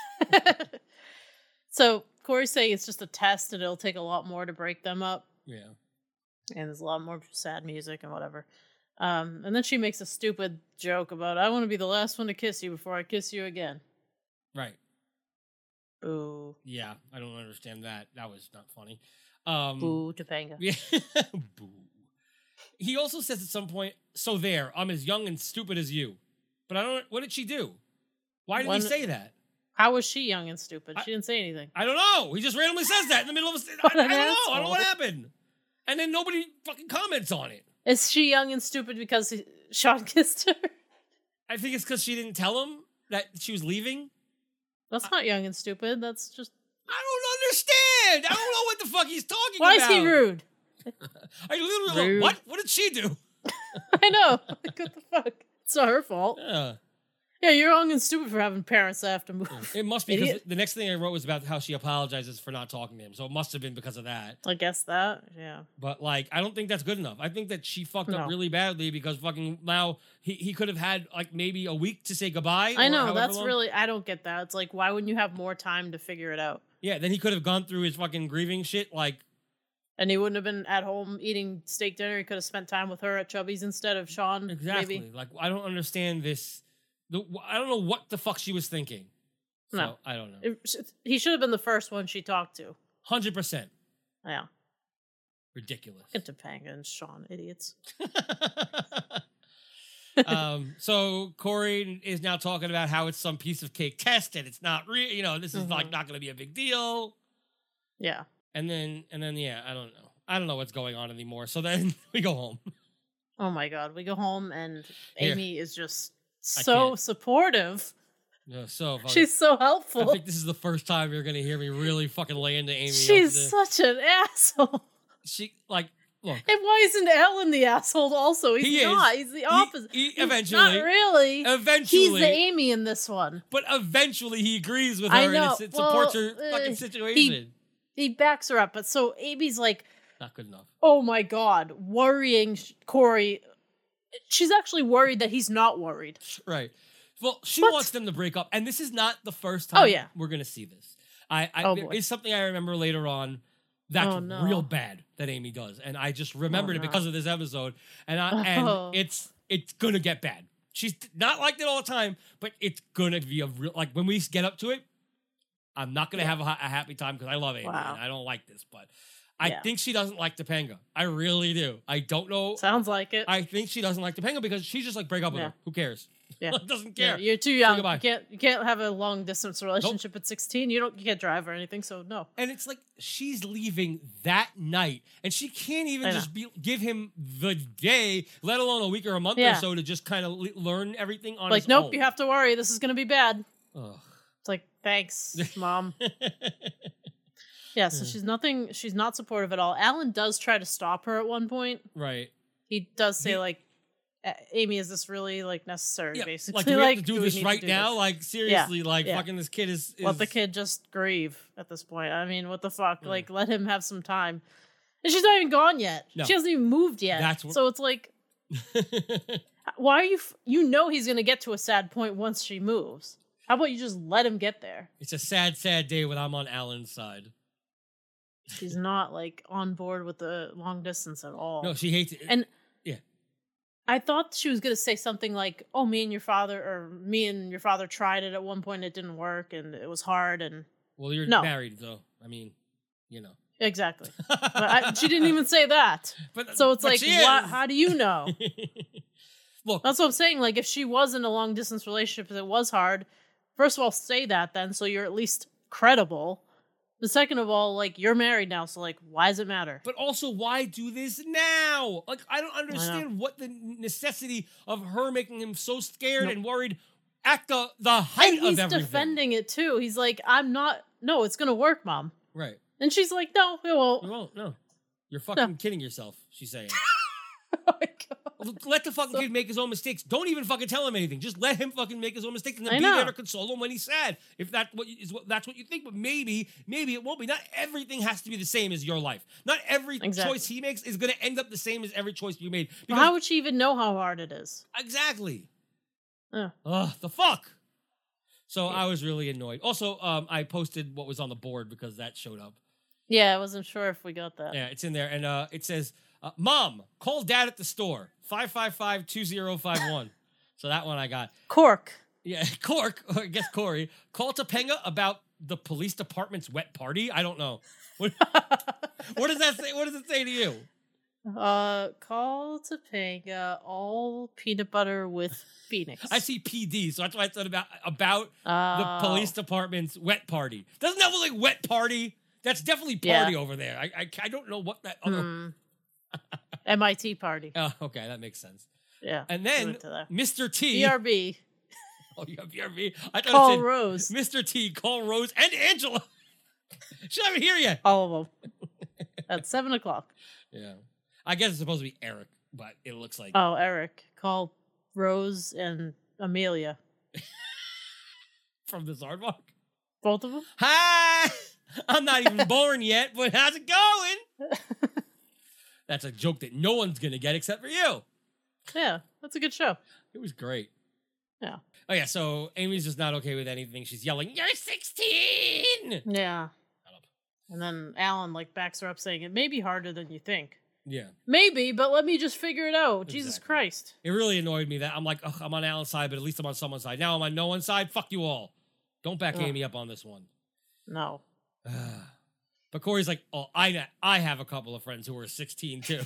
So Corey's saying it's just a test, and it'll take a lot more to break them up. Yeah, and there's a lot more sad music and whatever. And then she makes a stupid joke about, I want to be the last one to kiss you before I kiss you again. Right. Boo. Yeah, I don't understand that. That was not funny. Boo, Topanga. Yeah. Boo. He also says at some point, so there, I'm as young and stupid as you. But I don't, what did she do? Why did he say that? How was she young and stupid? She didn't say anything. I don't know. He just randomly says that in the middle of a... I don't know. I don't know what happened. And then nobody fucking comments on it. Is she young and stupid because Sean kissed her? I think it's because she didn't tell him that she was leaving. That's not young and stupid. That's just... I don't understand. I don't know what the fuck he's talking Why about. Why is he rude? I literally... Rude. What? What did she do? I know. Like, what the fuck? It's not her fault. Yeah. Yeah, you're young and stupid for having parents that have to move. It must be because Idiot. the next thing I wrote was about how she apologizes for not talking to him. So it must have been because of that. I guess that, yeah. But like, I don't think that's good enough. I think that she fucked up No. really badly because fucking now he could have had like maybe a week to say goodbye. I or know, however that's long. really, I don't get that. It's like, why wouldn't you have more time to figure it out? Yeah, then he could have gone through his fucking grieving shit. Like, And he wouldn't have been at home eating steak dinner. He could have spent time with her at Chubby's instead of Sean, exactly. maybe. Like, I don't understand this. I don't know what the fuck she was thinking. So, No. I don't know. He should have been the first one she talked to. 100%. Yeah. Ridiculous. Get Topanga and Sean, idiots. So Corey is now talking about how it's some piece of cake test and it's not real. You know, this is like not going to be a big deal. Yeah. And then, yeah, I don't know. I don't know what's going on anymore. So then we go home. Oh my God. We go home and Here. Amy is just I so can't. supportive. Yeah, so fucking- She's so I helpful. think this is the first time you're going to hear me really fucking lay into Amy. She's such an asshole. She, like, look. And why isn't Alan the asshole also? He's He is. not. He's the opposite. He He's eventually. Not really. Eventually. He's the Amy in this one. But eventually he agrees with her I know. and it supports her Well, fucking situation. He backs her up. But so Amy's like, Not good enough. oh my God, worrying Corey. She's actually worried that he's not worried. Right. Well, she What? wants them to break up, and this is not the first time yeah. we're going to see this. Oh, there boy. is something I remember later on that's Oh, no. real bad that Amy does, and I just remembered it no. because of this episode, and Oh. and it's gonna get bad. She's not like that all the time, but it's gonna be a real like when we get up to it. I'm not gonna have a happy time because I love Amy Wow. and I don't like this, but I Yeah. think she doesn't like Topanga. I really do. I don't know. Sounds like it. I think she doesn't like Topanga because she's just like break up with Yeah. her. Who cares? Yeah. Doesn't Yeah, care. you're too young. goodbye. You can't have a long distance relationship at 16. You can't drive or anything, so no. And it's like she's leaving that night, and she can't even I know. just give him the day, let alone a week or a month or Yeah. so to just kind of learn everything on Like, his nope, own. you have to worry. This is gonna be bad. Ugh. It's like, thanks, mom. Yeah, so she's not supportive at all. Alan does try to stop her at one point. Right. He does say He- like, Amy, is this really like necessary? Yeah. Basically, Like, do we have to do we this need right do now? this? Like, seriously, like, Yeah. fucking this kid is Let the kid just grieve at this point. I mean, what the fuck? Yeah. Like, let him have some time. And she's not even gone yet. No. She hasn't even moved yet. That's what- So it's like, why are you? You know he's gonna get to a sad point once she moves. How about you just let him get there? It's a sad, sad day when I'm on Alan's side. She's not like on board with the long distance at all. No, she hates it. And yeah. I thought she was gonna say something like, "Oh, me and your father tried it at one point. It didn't work, and it was hard." And Well, you're No. married, though. I mean, you know. exactly, but she didn't even say that. But, So it's but like, she is. how do you know? Look, That's what I'm saying. Like, if she was in a long distance relationship that was hard, first of all, say that then, so you're at least credible. But second of all, like, you're married now, so like, why does it matter? but also, why do this now? Like, I don't understand what the necessity of her making him so scared Nope. and worried at the height And he's of everything. defending it too. He's like, no, it's gonna work, mom. Right. And she's like, no, it won't. You won't. No. You're fucking kidding yourself, she's saying. Oh my God. Let the fucking kid make his own mistakes. Don't even fucking tell him anything. Just let him fucking make his own mistakes and then I be know. there to console him when he's sad. If that's that's what you think, but maybe it won't be. Not everything has to be the same as your life. Not every Exactly. choice he makes is going to end up the same as every choice you made. Well, how would she even know how hard it is? Exactly. Yeah. Ugh, the fuck. So I was really annoyed. Also, I posted what was on the board because that showed up. Yeah, I wasn't sure if we got that. Yeah, it's in there, and it says, "Mom, call Dad at the store 555-2051." So that one I got. Cork. Yeah, Cork, or I guess Corey, call Topanga about the police department's wet party. I don't know. What does that say? What does it say to you? Call Topanga all peanut butter with Phoenix. I see PD, so that's why I thought about the Oh. police department's wet party. Doesn't that look like wet party? That's definitely party over there. I don't know what that other. MIT party. Oh, okay, that makes sense. Yeah. And we then went to that. Mr. T. BRB. Oh, you have BRB. I thought Call it said Rose. Mr. T. Call Rose and Angela. She's not even here yet. All of them. At 7:00. Yeah, I guess it's supposed to be Eric, but it looks like Oh, Eric. Call Rose and Amelia. From the Aardvark. Both of them? Hi! I'm not even born yet, but how's it going? That's a joke that no one's going to get except for you. Yeah, that's a good show. It was great. Yeah. Oh, yeah, so Amy's just not okay with anything. She's yelling, "You're 16!" Yeah. And then Alan, like, backs her up saying, it may be harder than you think. Yeah. Maybe, but let me just figure it out. Exactly. Jesus Christ. It really annoyed me that I'm like, I'm on Alan's side, but at least I'm on someone's side. Now I'm on no one's side. Fuck you all. Don't back Amy up on this one. No. But Corey's like, oh, I have a couple of friends who are 16 too.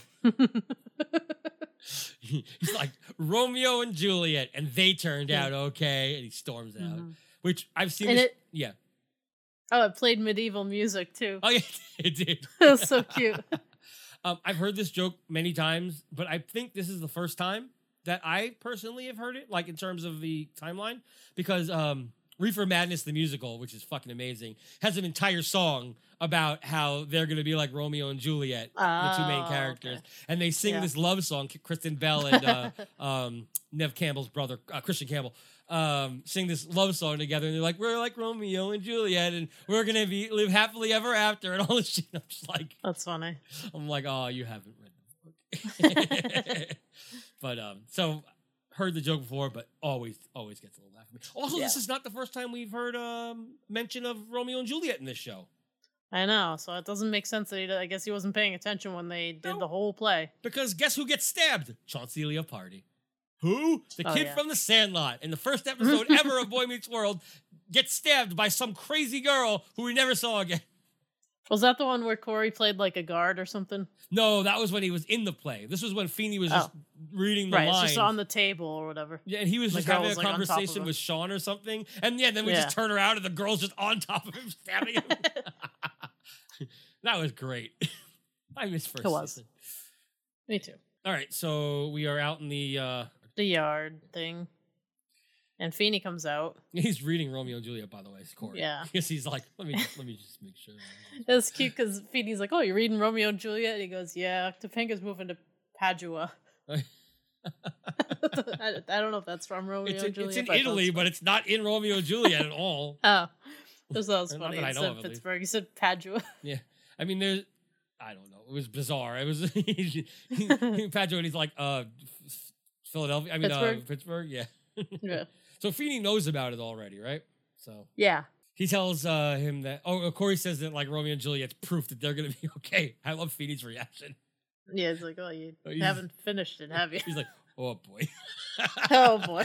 He's like, Romeo and Juliet, and they turned out okay, and he storms out. Which I've seen. Yeah. Oh, it played medieval music too. Oh yeah, it did. It was so cute. I've heard this joke many times, but I think this is the first time that I personally have heard it, like in terms of the timeline, because Reefer Madness, the musical, which is fucking amazing, has an entire song about how they're going to be like Romeo and Juliet, the two main characters. Okay. And they sing this love song, Kristen Bell and Nev Campbell's brother, Christian Campbell, sing this love song together. And they're like, we're like Romeo and Juliet, and we're going to live happily ever after, and all this shit. I'm just like... That's funny. I'm like, oh, you haven't read the book. But, so... Heard the joke before, but always gets a little laugh at me. Also, this is not the first time we've heard mention of Romeo and Juliet in this show. I know, so it doesn't make sense that I guess he wasn't paying attention when they did the whole play. Because guess who gets stabbed? Chauncey Leopardi. Who? The kid from The Sandlot. In the first episode ever of Boy Meets World, gets stabbed by some crazy girl who we never saw again. Was that the one where Corey played like a guard or something? No, that was when he was in the play. This was when Feeney was just reading the lines. Right, just on the table or whatever. Yeah, and he was just having a conversation with Sean or something. And then we just turn around and the girl's just on top of him, stabbing him. That was great. I miss first season. Me too. All right, so we are out in the yard thing. And Feeney comes out. He's reading Romeo and Juliet, by the way. It's Corey. Yeah. Because he's like, let me just make sure. It's cute because Feeney's like, oh, you're reading Romeo and Juliet? And he goes, yeah, Topanga's moving to Padua. I don't know if that's from Romeo and Juliet. It's in Italy, but it's not in Romeo and Juliet at all. Oh. That was funny. It said Pittsburgh. He said Padua. Yeah. I mean, I don't know. It was bizarre. It was Padua, and he's like, Philadelphia. I mean, Pittsburgh. Yeah. Yeah. So Feeney knows about it already, right? So yeah, he tells him that. Oh, Corey says that like Romeo and Juliet's proof that they're gonna be okay. I love Feeney's reaction. Yeah, it's like, oh, you haven't finished it, have you? He's like, oh boy, oh boy.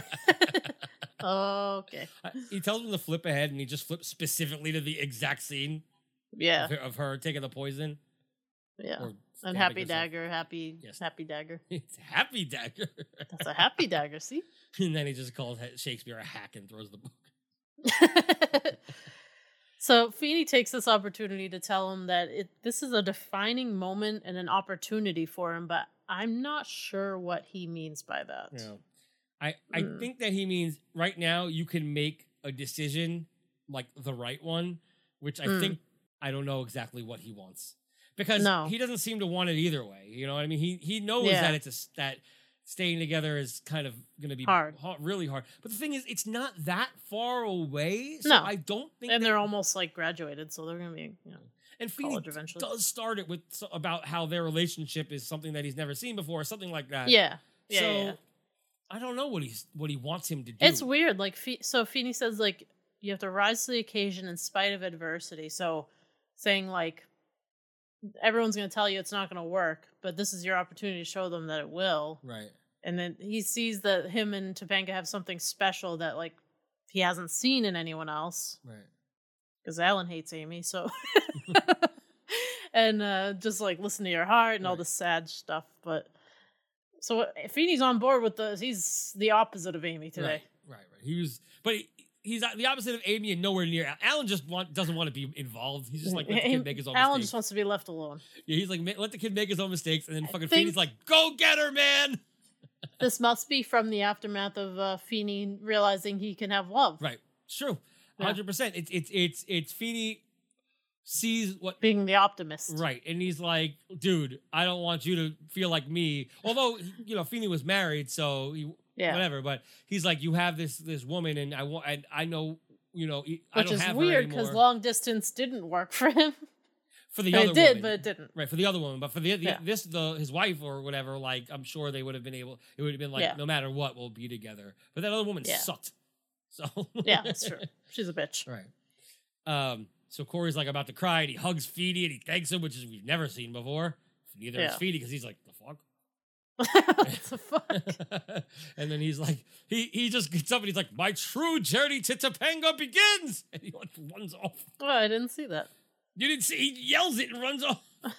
Okay. He tells him to flip ahead, and he just flips specifically to the exact scene. Yeah, of her taking the poison. Yeah. And Happy Dagger, Happy Dagger. It's Happy Dagger. That's a Happy Dagger, see? And then he just calls Shakespeare a hack and throws the book. So Feeney takes this opportunity to tell him that this is a defining moment and an opportunity for him, but I'm not sure what he means by that. Yeah. I think that he means right now you can make a decision, like the right one, which I think, I don't know exactly what he wants. Because he doesn't seem to want it either way. You know what I mean? He knows that that staying together is kind of going to be really hard. But the thing is, it's not that far away. So I don't think. And they're almost like graduated, so they're going to be, and Feeney does start it with about how their relationship is something that he's never seen before, or something like that. Yeah. So I don't know what he wants him to do. It's weird. Like, so Feeney says, like, you have to rise to the occasion in spite of adversity. So saying like, everyone's going to tell you it's not going to work, but this is your opportunity to show them that it will. Right. And then he sees that him and Topanga have something special that, like, he hasn't seen in anyone else. Right. Because Alan hates Amy, so. And just, like, listen to your heart and all the sad stuff. But so Feeney's on board with he's the opposite of Amy today. Right. He's the opposite of Amy and nowhere near. Alan just doesn't want to be involved. He's just like, let the kid make his own Alan mistakes. just wants to be left alone. Yeah, he's like, let the kid make his own mistakes. And then fucking Feeney's like, go get her, man. This must be from the aftermath of Feeney realizing he can have love. Right. It's true. 100%. It's Feeney sees what... Being the optimist. Right. And he's like, dude, I don't want you to feel like me. Although, Feeney was married, so Yeah. whatever. But he's like, you have this woman, and I know, I Which don't is have her weird because anymore. long distance didn't work for him. For the It other did, woman. but it didn't. Right, for the other woman. But for Yeah. his wife or whatever, like, I'm sure they would have been able, it would have been like, Yeah. no matter what, we'll be together. But that other woman Yeah. sucked. So Yeah, that's true. She's a bitch. Right. So Corey's like about to cry, and he hugs Feedy, and he thanks him, which is we've never seen before. Neither is Yeah. Feedy, because he's like, the fuck? What the fuck? And then he's like, he just gets up and he's like, my true journey to Topanga begins! And he like runs off. Oh, I didn't see that. You didn't see, he yells it and runs off.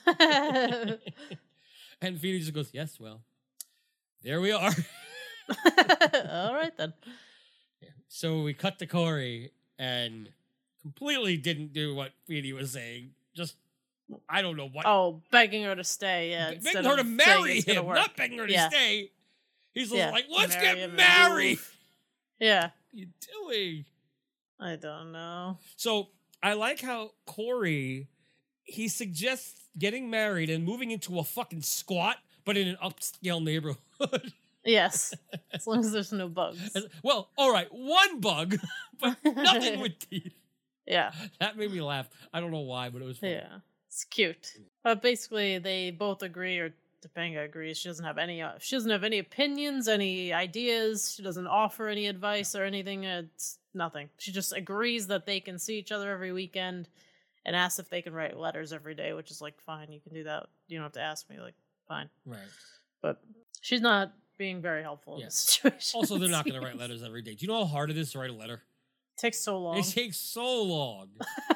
And Feedy just goes, yes, well, there we are. All right then. Yeah. So we cut to Corey and completely didn't do what Feedy was saying. Just, I don't know what. Oh, begging her to stay. Yeah, Begging her to marry him, work. not begging her to Yeah. stay. He's just Yeah. like, let's Marry him get and married. move. Yeah. What are you doing? I don't know. So I like how Corey, he suggests getting married and moving into a fucking squat, but in an upscale neighborhood. Yes, as long as there's no bugs. Well, all right, one bug, but nothing with teeth. Yeah, That made me laugh. I don't know why, but it was funny. yeah, it's cute. But basically, they both agree, or Topanga agrees. She doesn't have any opinions, any ideas. She doesn't offer any advice or anything. It's nothing. She just agrees that they can see each other every weekend, and asks if they can write letters every day, which is like fine. You can do that. You don't have to ask me. Like fine. Right. But she's not being very helpful in Yeah. this situation. Also, they're not going to write letters every day. Do you know how hard it is to write a letter? It takes so long. It takes so long.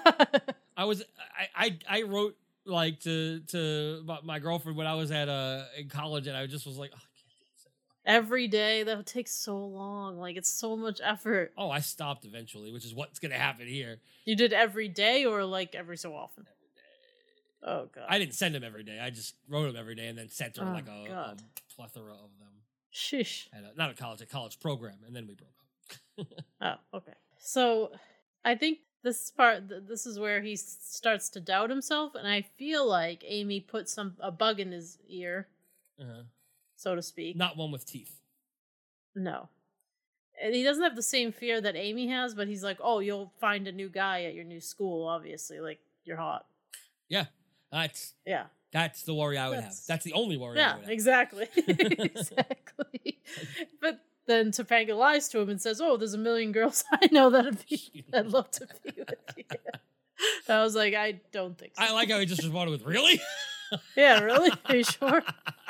I wrote like to my girlfriend when I was at in college, and I just was like, oh, I can't do this anymore. Every day, that would take so long. Like, it's so much effort. Oh, I stopped eventually, which is what's going to happen here. You did every day or like every so often? Oh god. I didn't send them every day. I just wrote them every day and then sent her Oh, like a God. plethora of them. Sheesh. At not a college program, and then we broke up. Oh, okay. So, I think this is where he starts to doubt himself, and I feel like Amy put a bug in his ear, Uh-huh. so to speak. Not one with teeth. No. And he doesn't have the same fear that Amy has, but he's like, oh, you'll find a new guy at your new school, obviously. Like, you're hot. Yeah, that's Yeah. the worry I would have. That's the only worry I Yeah, would have. exactly. Exactly. But then Topanga lies to him and says, oh, there's a million girls I know that'd love to be with you. I was like, I don't think so. I like how he just responded with, really? Yeah, really? Are you sure?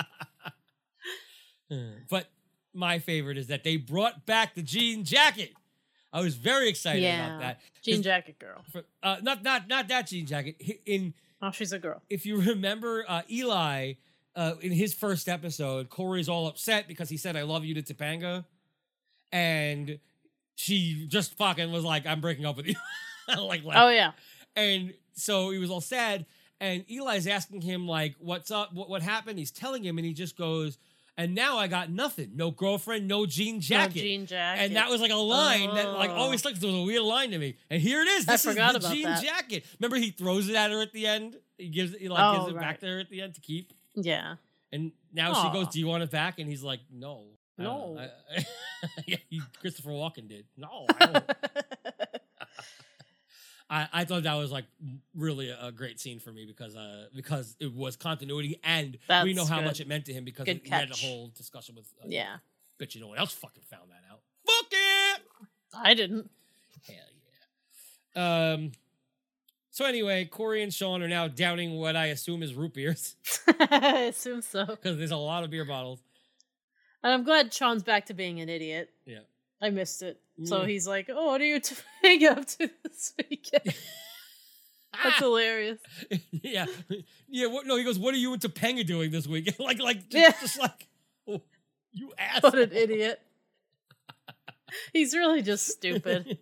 But my favorite is that they brought back the jean jacket. I was very excited about that. Jean jacket girl. Not that jean jacket. Oh, she's a girl. If you remember Eli, in his first episode, Corey's all upset because he said, I love you to Topanga. And she just fucking was like, I'm breaking up with you. like, Oh, yeah. And so he was all sad. And Eli's asking him, like, what's up? What happened? He's telling him, and he just goes, and now I got nothing. No girlfriend, no jean jacket. No jean jacket. And that was like a line that like always stuck. It was a weird line to me. And here it is. This is forgot the about jean that. jacket. Remember, he throws it at her at the end. He gives it Oh, back to her at the end to keep. Yeah. And now she goes, "Do you want it back?" And he's like, "No, No. yeah, Christopher Walken did. No, I don't. I thought that was like really a great scene for me because it was continuity and we know how good. much it meant to him because Good he had a catch. whole discussion with. Yeah. Bet you no one else fucking found that out. Fuck it. I didn't. Hell yeah. So anyway, Corey and Sean are now downing what I assume is root beers I assume so. because there's a lot of beer bottles. And I'm glad Sean's back to being an idiot. Yeah. I missed it. So Yeah. he's like, oh, what are you hang up to this weekend? That's hilarious. Yeah. Yeah. No, he goes, what are you and Topanga doing this weekend? Yeah. just like, oh, you asshole. What an idiot. He's really just stupid.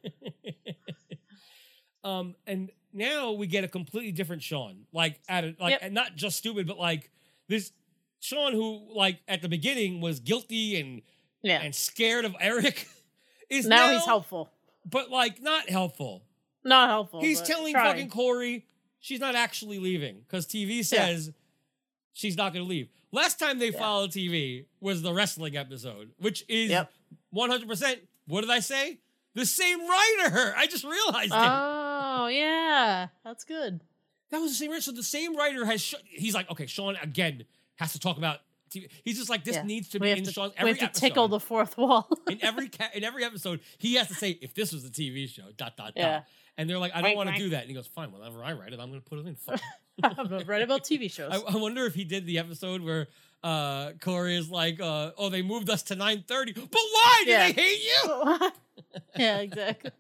And now we get a completely different Sean. And not just stupid, but like this Sean who, like, at the beginning was guilty and scared of Eric is now he's helpful. but like not helpful. Not helpful. He's but telling trying. fucking Corey she's not actually leaving because TV says she's not going to leave. Last time they followed TV was the wrestling episode, which is 100%. What did I say? The same writer. I just realized it. Oh, yeah. That's good. That was the same writer. So the same writer has... he's like, okay, Sean, again, has to talk about TV. He's just like, this needs to be in Sean's every episode. We have to tickle the fourth wall. in every episode, he has to say, if this was a TV show, ... And they're like, I don't want to do that. And he goes, fine, whenever I write it, I'm going to put it in. I'm going to write about TV shows. I wonder if he did the episode where Corey is like, oh, they moved us to 9:30. But why? Do they hate you? Yeah, exactly.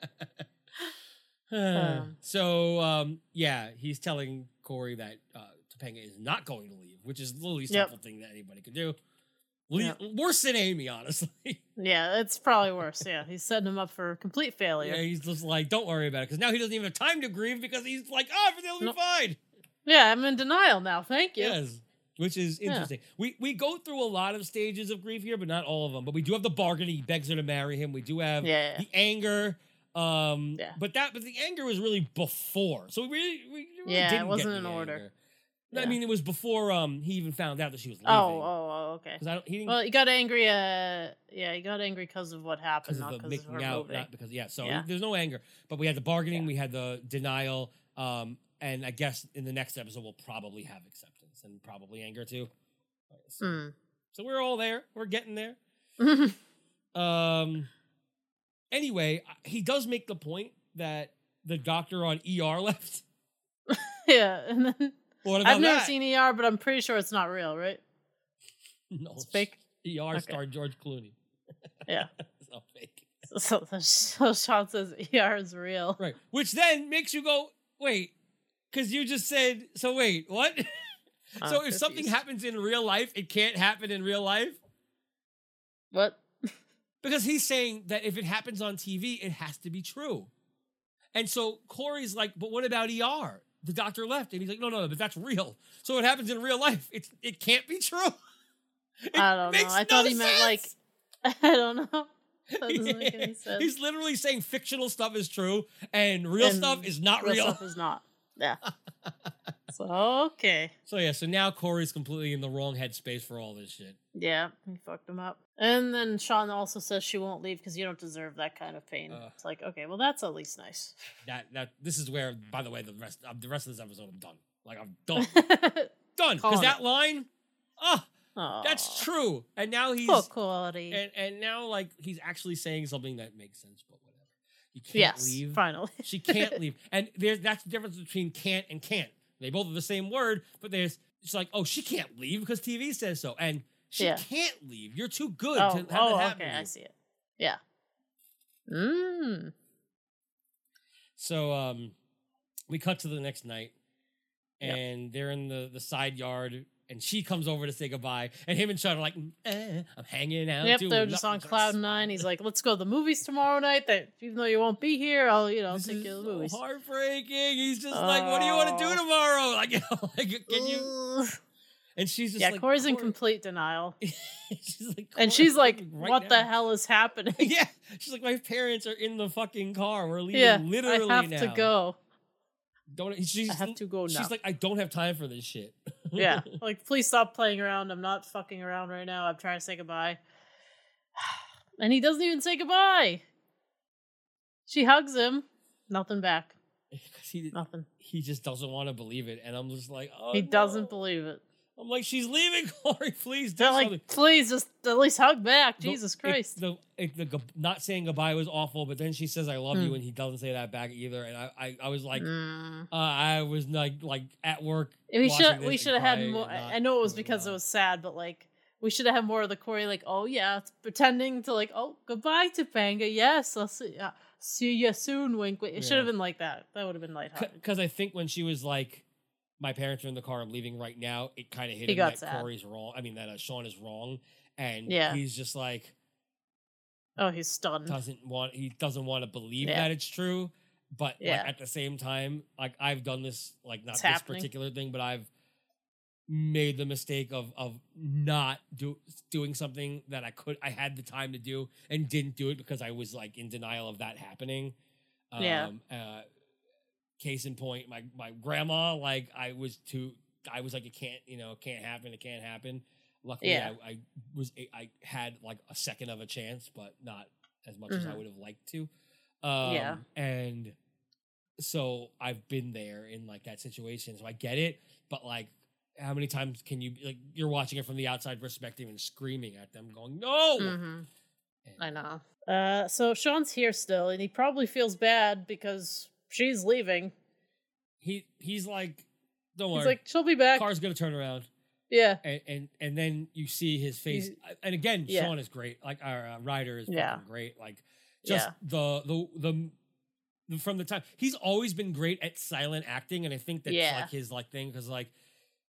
He's telling Corey that Topanga is not going to leave, which is the least helpful thing that anybody could do. Worse than Amy, honestly. Yeah, it's probably worse. Yeah, he's setting him up for complete failure. Yeah, he's just like, don't worry about it, because now he doesn't even have time to grieve because he's like, everything will be fine. Yeah, I'm in denial now. Thank you. Yes, which is interesting. We go through a lot of stages of grief here, but not all of them. But we do have the bargaining. He begs her to marry him. We do have the anger. But the anger was really before. So we really didn't it wasn't get in order. Anger. Yeah. I mean, it was before he even found out that she was leaving. Okay. He got angry. He got angry because of what happened, not because of her moving. Not because there's no anger. But we had the bargaining, we had the denial, and I guess in the next episode we'll probably have acceptance and probably anger too. So we're all there. We're getting there. Anyway, he does make the point that the doctor on ER left. Yeah, and then. I've never that? seen ER, but I'm pretty sure it's not real, right? No, it's fake. ER starred George Clooney. Yeah, it's not fake. So Sean says ER is real, right? Which then makes you go, wait, because you just said so. Wait, what? So if something happens in real life, it can't happen in real life. What? Because he's saying that if it happens on TV, it has to be true. And so Corey's like, but what about ER? The doctor left, and he's like, no, but that's real. So it happens in real life. It can't be true. I don't know. I thought he meant like, I don't know. That doesn't make any sense. He's literally saying fictional stuff is true, and real stuff is not real. Stuff is not. Yeah. So, okay. So now Corey's completely in the wrong headspace for all this shit. Yeah, he fucked him up. And then Sean also says she won't leave because you don't deserve that kind of pain. It's like, okay, well, that's at least nice. This is where, by the way, the rest of this episode, I'm done. Like, I'm done. Done. Because that line, that's true. And now he's... Full quality. And now, like, he's actually saying something that makes sense, but whatever. You can't leave. Finally. She can't leave. And that's the difference between can't and can't. They both are the same word, but it's like, she can't leave because TV says so. And she can't leave. You're too good to have that happen. Okay, I see it. Yeah. So we cut to the next night, and they're in the side yard, and she comes over to say goodbye, and him and Sean are like, I'm hanging out. Yep, they're just on cloud nine. He's like, let's go to the movies tomorrow night. That even though you won't be here, I'll take you to the movies. Heartbreaking. He's just like, what do you want to do tomorrow? Like, can you? And she's just like, Corey's in complete denial. she's like, what the hell is happening? Yeah, she's like, my parents are in the fucking car. We're leaving literally now. I have to go. I have to go now. She's like, I don't have time for this shit. Yeah, like, please stop playing around. I'm not fucking around right now. I'm trying to say goodbye. And he doesn't even say goodbye. She hugs him. Nothing back. Nothing. He just doesn't want to believe it. And I'm just like, he doesn't believe it. I'm like, she's leaving, Corey. Please do something. Like, please just at least hug back. Jesus Christ. The not saying goodbye was awful, but then she says, I love you, and he doesn't say that back either. And I was like, I was like at work. We should have had more. I know it was because it was sad, but like, we should have had more of the Corey, like, it's pretending to like, goodbye, Topanga. Yes, I'll see you soon, wink. It should have been like that. That would have been lighthearted. Because I think when she was like, my parents are in the car, I'm leaving right now, it kind of hit him that Corey's wrong. I mean, that Sean is wrong. And he's just like... he's stunned. He doesn't want to believe that it's true. But like, at the same time, like, I've done this, like, not this particular thing, but I've made the mistake of not doing something that I had the time to do and didn't do it because I was, like, in denial of that happening. Case in point, my grandma, like, I was like, it can't happen. Luckily, Yeah. I had like a second of a chance, but not as much as I Mhm. would have liked to. Yeah. And so I've been there in like that situation, so I get it. But like, how many times can you like you're watching it from the outside perspective and screaming at them, going no? Mm-hmm. And I know. So Sean's here still, and he probably feels bad because she's leaving. he's like, don't He's worry, like, she'll be back. car's gonna turn around. Yeah. And then you see his face, He's- and again, yeah. Sean is great. Like our Ryder is Yeah. fucking great. Like just Yeah. the from the time he's always been great at silent acting, and I think that's Yeah. like his like thing because like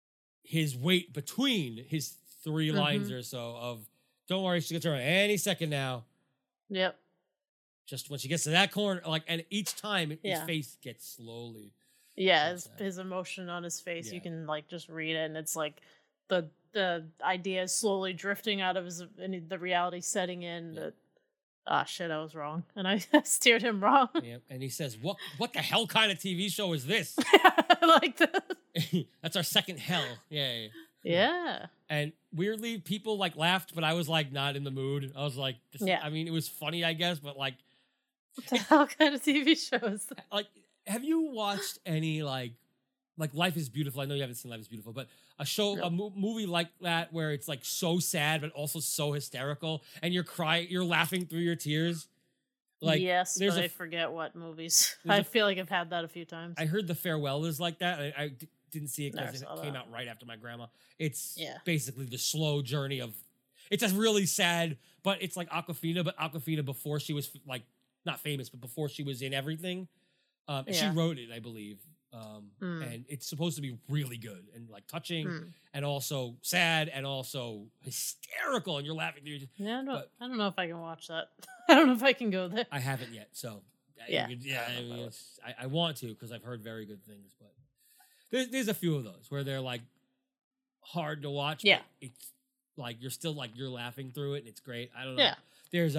his weight between his 3 lines or so of "Don't worry, she's gonna turn around any second now." Yep. Just when she gets to that corner, like, and each time his Yeah. face gets slowly. Yeah, That's his emotion on his face, Yeah. you can like just read it, and it's like the idea is slowly drifting out of his and the reality setting in. Yeah. That shit, I was wrong, and I steered him wrong. Yeah, and he says, "What the hell kind of TV show is this?" Like that. That's our second hell. Yeah. Yeah. And weirdly, people like laughed, but I was like not in the mood. I was like, Yeah. I mean, it was funny, I guess, but like, What the hell kind of TV shows? like, have you watched any like Life is Beautiful? I know you haven't seen Life is Beautiful, but a show, No. a movie like that where it's like so sad but also so hysterical, and you're laughing through your tears. Like, yes, there's but a I forget what movies. there's I a- feel like I've had that a few times. I heard The Farewell is like that. Didn't see it Never because it saw came that. out right after my grandma. It's Yeah. basically the slow journey of. It's a really sad, but it's like Aquafina, but Aquafina before she was like not famous, but before she was in everything. And she Yeah. wrote it, I believe. Hmm. And it's supposed to be really good and like touching, Hmm. and also sad and also hysterical, and you're laughing. Yeah, but- I don't know if I can watch that. I don't know if I can go there. I haven't yet, so Yeah. I mean, I want to because I've heard very good things, but there's a few of those where they're like hard to watch. Yeah. but it's like you're still like you're laughing through it, and it's great. I don't know. Yeah. There's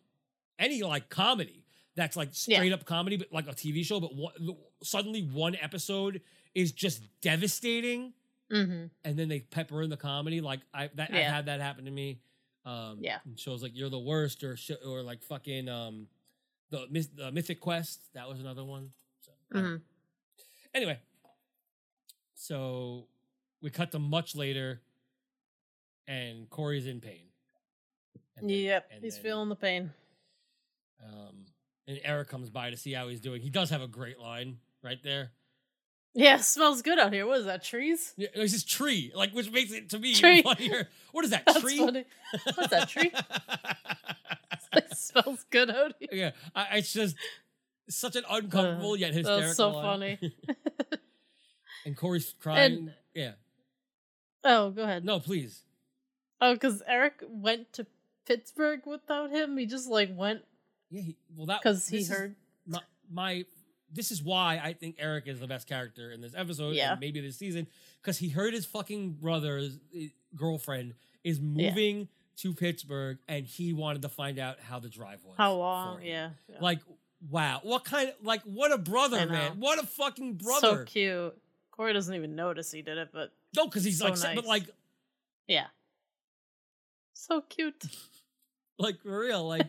any like comedy that's like Yeah. straight up comedy, but like a TV show, but suddenly one episode is just devastating, Mm-hmm. and then they pepper in the comedy. Like I've Yeah. had that happen to me. Yeah. in shows like You're the Worst or like fucking the Mythic Quest. That was another one. So Mm-hmm. anyway, so we cut to much later, and Corey's in pain. And then- Yep, and he's then, feeling the pain. And Eric comes by to see how he's doing. He does have a great line right there. Yeah, smells good out here. What is that? Trees? Yeah, it's this tree, like, which makes it to me Tree. even funnier. What is that That's tree? funny. What's that tree? It smells good out here. Yeah, it's just such an uncomfortable yet hysterical. That's so line. funny. And Corey's crying. And- Yeah, Oh, go ahead. no, please. Oh, because Eric went to Pittsburgh without him. He just like went Yeah, well, that because he this is heard. my. This is why I think Eric is the best character in this episode, Yeah. and maybe this season, because he heard his fucking brother's girlfriend is moving to Pittsburgh, and he wanted to find out how the drive was. How for long? him. Yeah. Like, wow, what kind of what a brother, I know. man! What a fucking So brother! cute. Corey doesn't even notice he did it, but No, because he's So like, nice. but yeah. So cute. like for real, like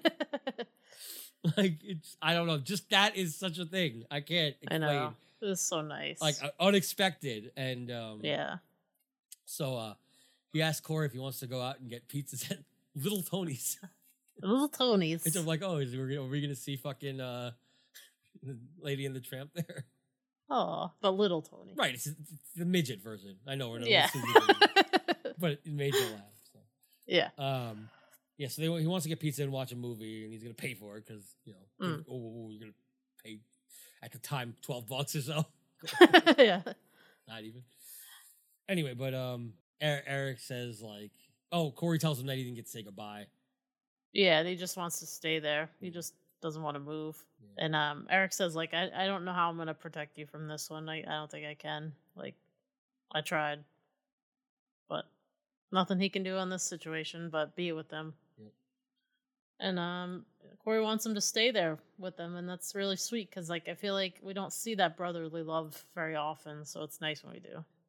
it's I don't know, just that is such a thing. I can't I explain. know. It was so nice. Like unexpected, and yeah. So he asked Corey if he wants to go out and get pizzas at Little Tony's. Little Tony's. It's like, oh, are we gonna see fucking Lady and the Tramp there? Oh, but Little Tony. Right, it's the midget version. I know we're not Yeah. but it made you laugh. So. Yeah. Yeah. So he wants to get pizza and watch a movie, and he's gonna pay for it because you're gonna pay at the time $12 or so. Yeah. Not even. Anyway, but Eric says like, oh, Corey tells him that he didn't get to say goodbye. Yeah, and he just wants to stay there. He just doesn't want to move. Yeah. And Eric says, like, I don't know how I'm gonna protect you from this one. I don't think I can. Like, I tried. But nothing he can do on this situation but be with them. Yep. And Corey wants him to stay there with them, and that's really sweet because like I feel like we don't see that brotherly love very often, so it's nice when we do.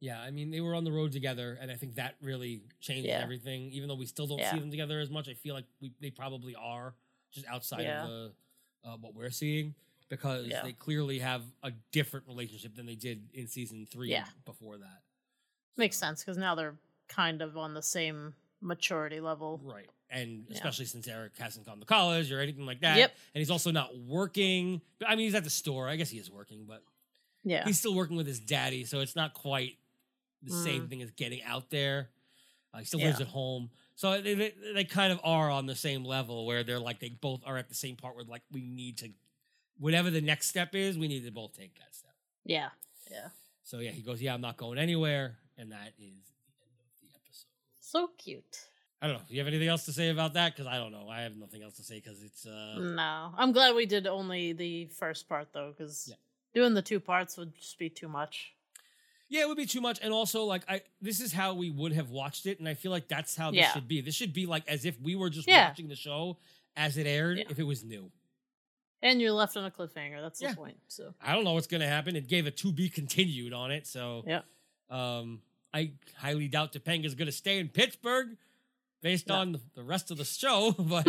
Yeah, I mean, they were on the road together, and I think that really changed everything. Even though we still don't see them together as much, I feel like they probably are just outside of the what we're seeing, because they clearly have a different relationship than they did in season 3 before that. Makes sense, because now they're kind of on the same maturity level. Right. And especially since Eric hasn't gone to college or anything like that. Yep. And he's also not working. I mean, he's at the store. I guess he is working, but he's still working with his daddy, so it's not quite the same thing as getting out there. He still lives at home. So they kind of are on the same level, where they're like, they both are at the same part where, like, we need to, whatever the next step is, we need to both take that step. Yeah. Yeah. So he goes, I'm not going anywhere. And that is the end of the episode. So cute. I don't know. Do you have anything else to say about that? Because I don't know. I have nothing else to say because it's... No. I'm glad we did only the first part, though, because doing the 2 parts would just be too much. Yeah, it would be too much. And also, like, this is how we would have watched it, and I feel like that's how this should be. This should be like as if we were just watching the show as it aired, if it was new. And you're left on a cliffhanger. That's the point. So I don't know what's going to happen. It gave a to be continued on it, so... Yeah. I highly doubt Topanga's going to stay in Pittsburgh based on the rest of the show, but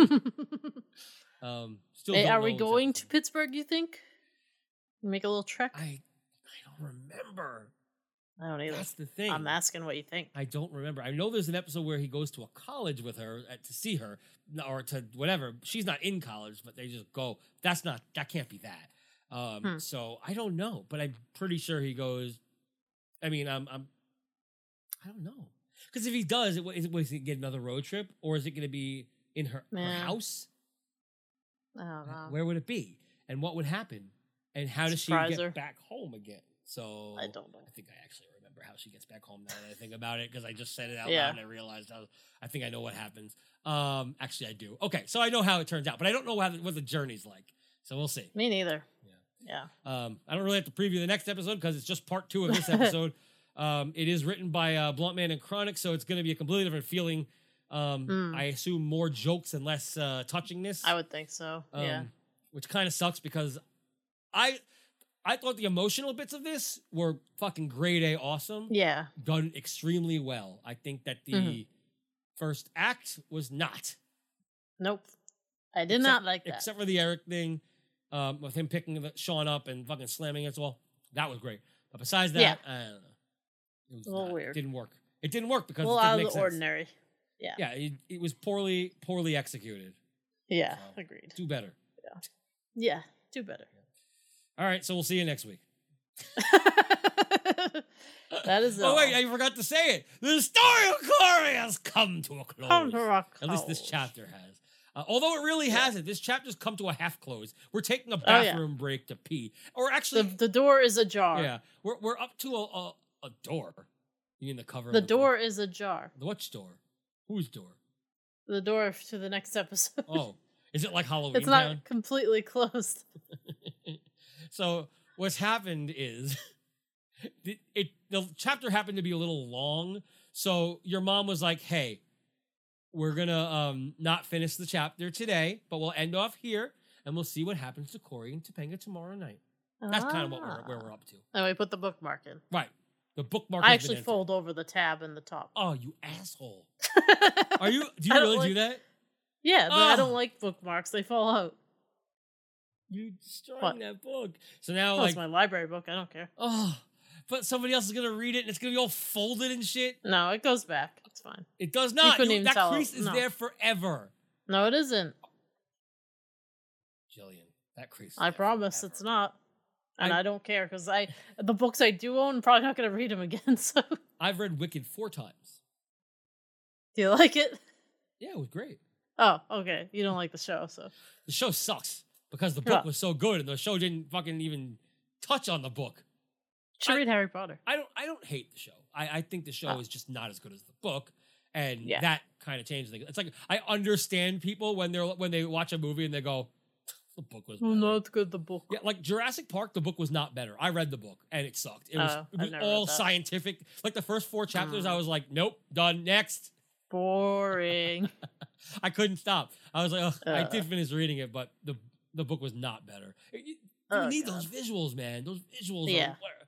still. Hey, are we going to Pittsburgh, you think? Make a little trek? I don't remember. I don't either. That's the thing. I'm asking what you think. I don't remember. I know there's an episode where he goes to a college with her to see her, or to whatever. She's not in college, but they just go. That can't be that. So I don't know, but I'm pretty sure he goes. I mean, I don't know. Because if he does, was he get another road trip, or is it going to be in her house? I don't know. Where would it be, and what would happen, and how does she get back home again? So I don't know. I think I actually remember how she gets back home now that I think about it, because I just said it out loud and I realized I think I know what happens. Actually, I do. Okay, so I know how it turns out, but I don't know what the journey's like. So we'll see. Me neither. Yeah. I don't really have to preview the next episode because it's just part 2 of this episode. It is written by Bluntman and Chronic, so it's going to be a completely different feeling. I assume more jokes and less touchingness. I would think so. Which kind of sucks because I thought the emotional bits of this were fucking grade A awesome. Yeah. Done extremely well. I think that the first act was not. Nope. I did not like that. Except for the Eric thing. With him picking Sean up and fucking slamming it, well, that was great. But besides that, I don't know. It was a little weird. It didn't work. It didn't work because it didn't out of the the ordinary. Yeah. Yeah, it was poorly executed. Yeah, so, agreed. Do better. Yeah, do better. All right, so we'll see you next week. That is Oh, wait, I forgot to say it. The story of Corey has come to a close. At least this chapter has. Although it really hasn't. This chapter's come to a half close. We're taking a bathroom break to pee. Or actually... The door is ajar. Yeah. We're up to a door. You mean the cover The of the door book? Is ajar. Which door? Whose door? The door to the next episode. Oh. Is it like Halloween It's not Town? completely closed. So what's happened is... the chapter happened to be a little long. So your mom was like, hey... We're going to not finish the chapter today, but we'll end off here, and we'll see what happens to Corey and Topanga tomorrow night. That's kind of where we're up to. And we put the bookmark in. Right. The bookmark I actually fold over the tab in the top. Oh, you asshole. Do you really do that? Yeah, but I don't like bookmarks. They fall out. You destroying that book. So now, it's my library book. I don't care. Oh, but somebody else is going to read it, and it's going to be all folded and shit. No, it goes back. It's fine. It does not. That crease is there forever. No, it isn't. Jillian, that crease. I promise forever. It's not. And I don't care, because the books I do own, I'm probably not going to read them again. So I've read Wicked 4 times. Do you like it? Yeah, it was great. Oh, okay. You don't like the show, so. The show sucks, because the book was so good, and the show didn't fucking even touch on the book. Should read Harry Potter. I don't hate the show. I think the show is just not as good as the book, and that kind of changed things. It's like I understand people when they watch a movie and they go, "The book was better. Not good." The book, like Jurassic Park, the book was not better. I read the book and it sucked. It was all scientific. Like the first 4 chapters, I was like, "Nope, done. Next." Boring. I couldn't stop. I was like, I did finish reading it, but the book was not better. You need those visuals, man. Those visuals are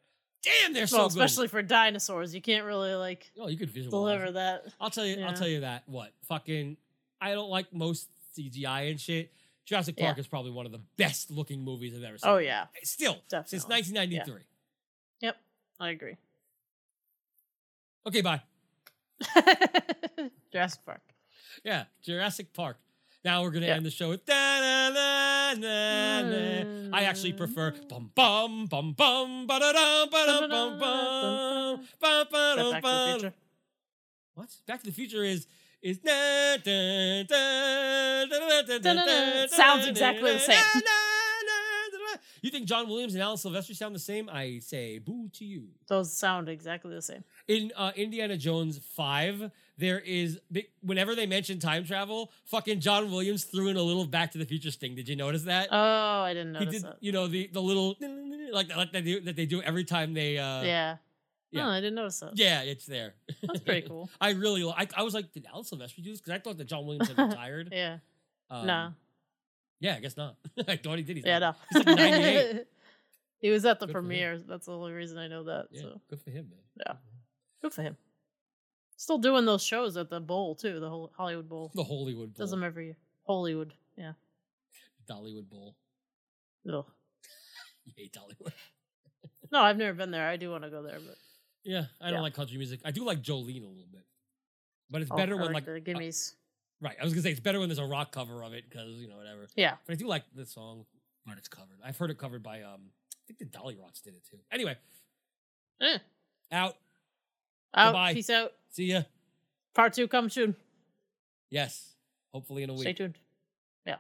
damn, they're so Well, good. especially for dinosaurs, you can't really like Oh, you could visualize. deliver that. I'll tell you. Yeah. I'll tell you that. What fucking? I don't like most CGI and shit. Jurassic Park Yeah. is probably one of the best looking movies I've ever seen. Oh yeah, Still, since Definitely. 1993. yep, I agree. Okay, bye. Jurassic Park. Yeah, Jurassic Park. Now we're gonna end the show with da-na-na-na-na. I actually prefer bum bum bum bum ba-da-dum ba-dum bum bum bum ba-dum Back to the bum. Future. What? Back to the Future is na, da, da, da, da, da, da, da, Sounds exactly the same. na, na, na, na. You think John Williams and Alan Silvestri sound the same? I say boo to you. Those sound exactly the same. In Indiana Jones 5, there is whenever they mention time travel, fucking John Williams threw in a little Back to the Future sting. Did you notice that? Oh, I didn't He notice did, that. you know, the little like that they do every time they Yeah. yeah. Oh, I didn't notice that. yeah, it's there. That's pretty cool. I really I was like, did Alan Silvestri do this? Because I thought that John Williams had retired. Yeah. Um, No. Yeah, I guess not. I thought he did. Yeah, no. He's like 98. He was at the Good for him. premiere. That's the only reason I know that. Yeah, So good for him, man. yeah, good for him. Still doing those shows at the Bowl too, the whole Hollywood Bowl. The Hollywood Bowl. Does them every year. Hollywood, yeah. Dollywood Bowl. Ugh. You hate Dollywood. No, I've never been there. I do want to go there, but Yeah, I don't Yeah. like country music. I do like Jolene a little bit, but it's oh, better I when the gimmies. right. I was gonna say it's better when there's a rock cover of it because whatever. Yeah. But I do like this song when it's covered. I've heard it covered by I think the Dolly Rots did it too. Anyway, Eh. out. Out. Goodbye. Peace out. See ya. Part 2 comes soon. Yes, hopefully in a week. Stay tuned. Yeah.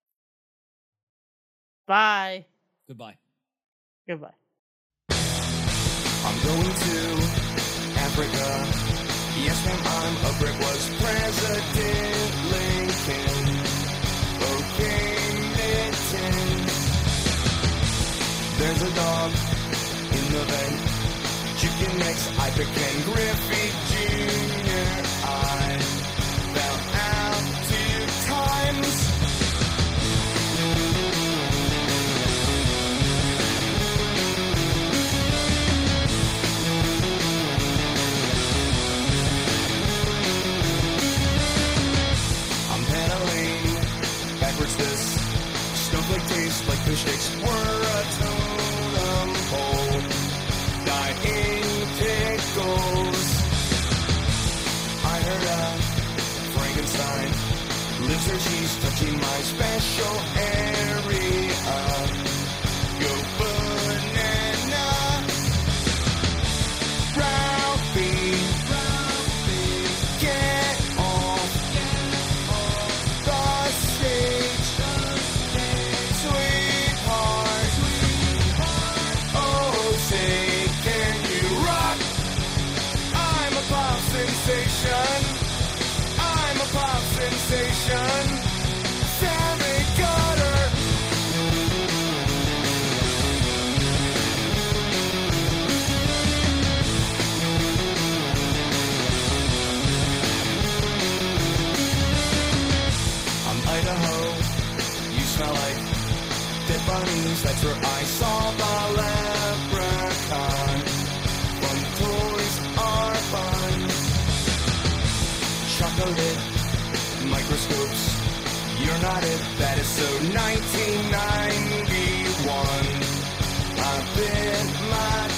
Bye. Goodbye. Goodbye. I'm going to Africa. Yes, ma'am, I'm a Brit. Was President Lincoln okay, Mitten? There's a dog in the vent. Chicken necks, I pick and Griffey Jr. I fell out 2 times. I'm pedaling backwards this snowflake tastes like fish sticks were a totem pole. Died in pickles. I heard a Frankenstein lives her cheese touching my special area. Go banana. Ralphie, get off the stage, sweetheart. Oh, say, can you rock? I'm a pop sensation. I'm a pop sensation. Sammy Gutter. I'm Idaho. You smell like dead bunnies. That's where I saw the leprechaun. Fun toys are fun. Chocolate microscopes. You're not it. That is so 1991. I bit my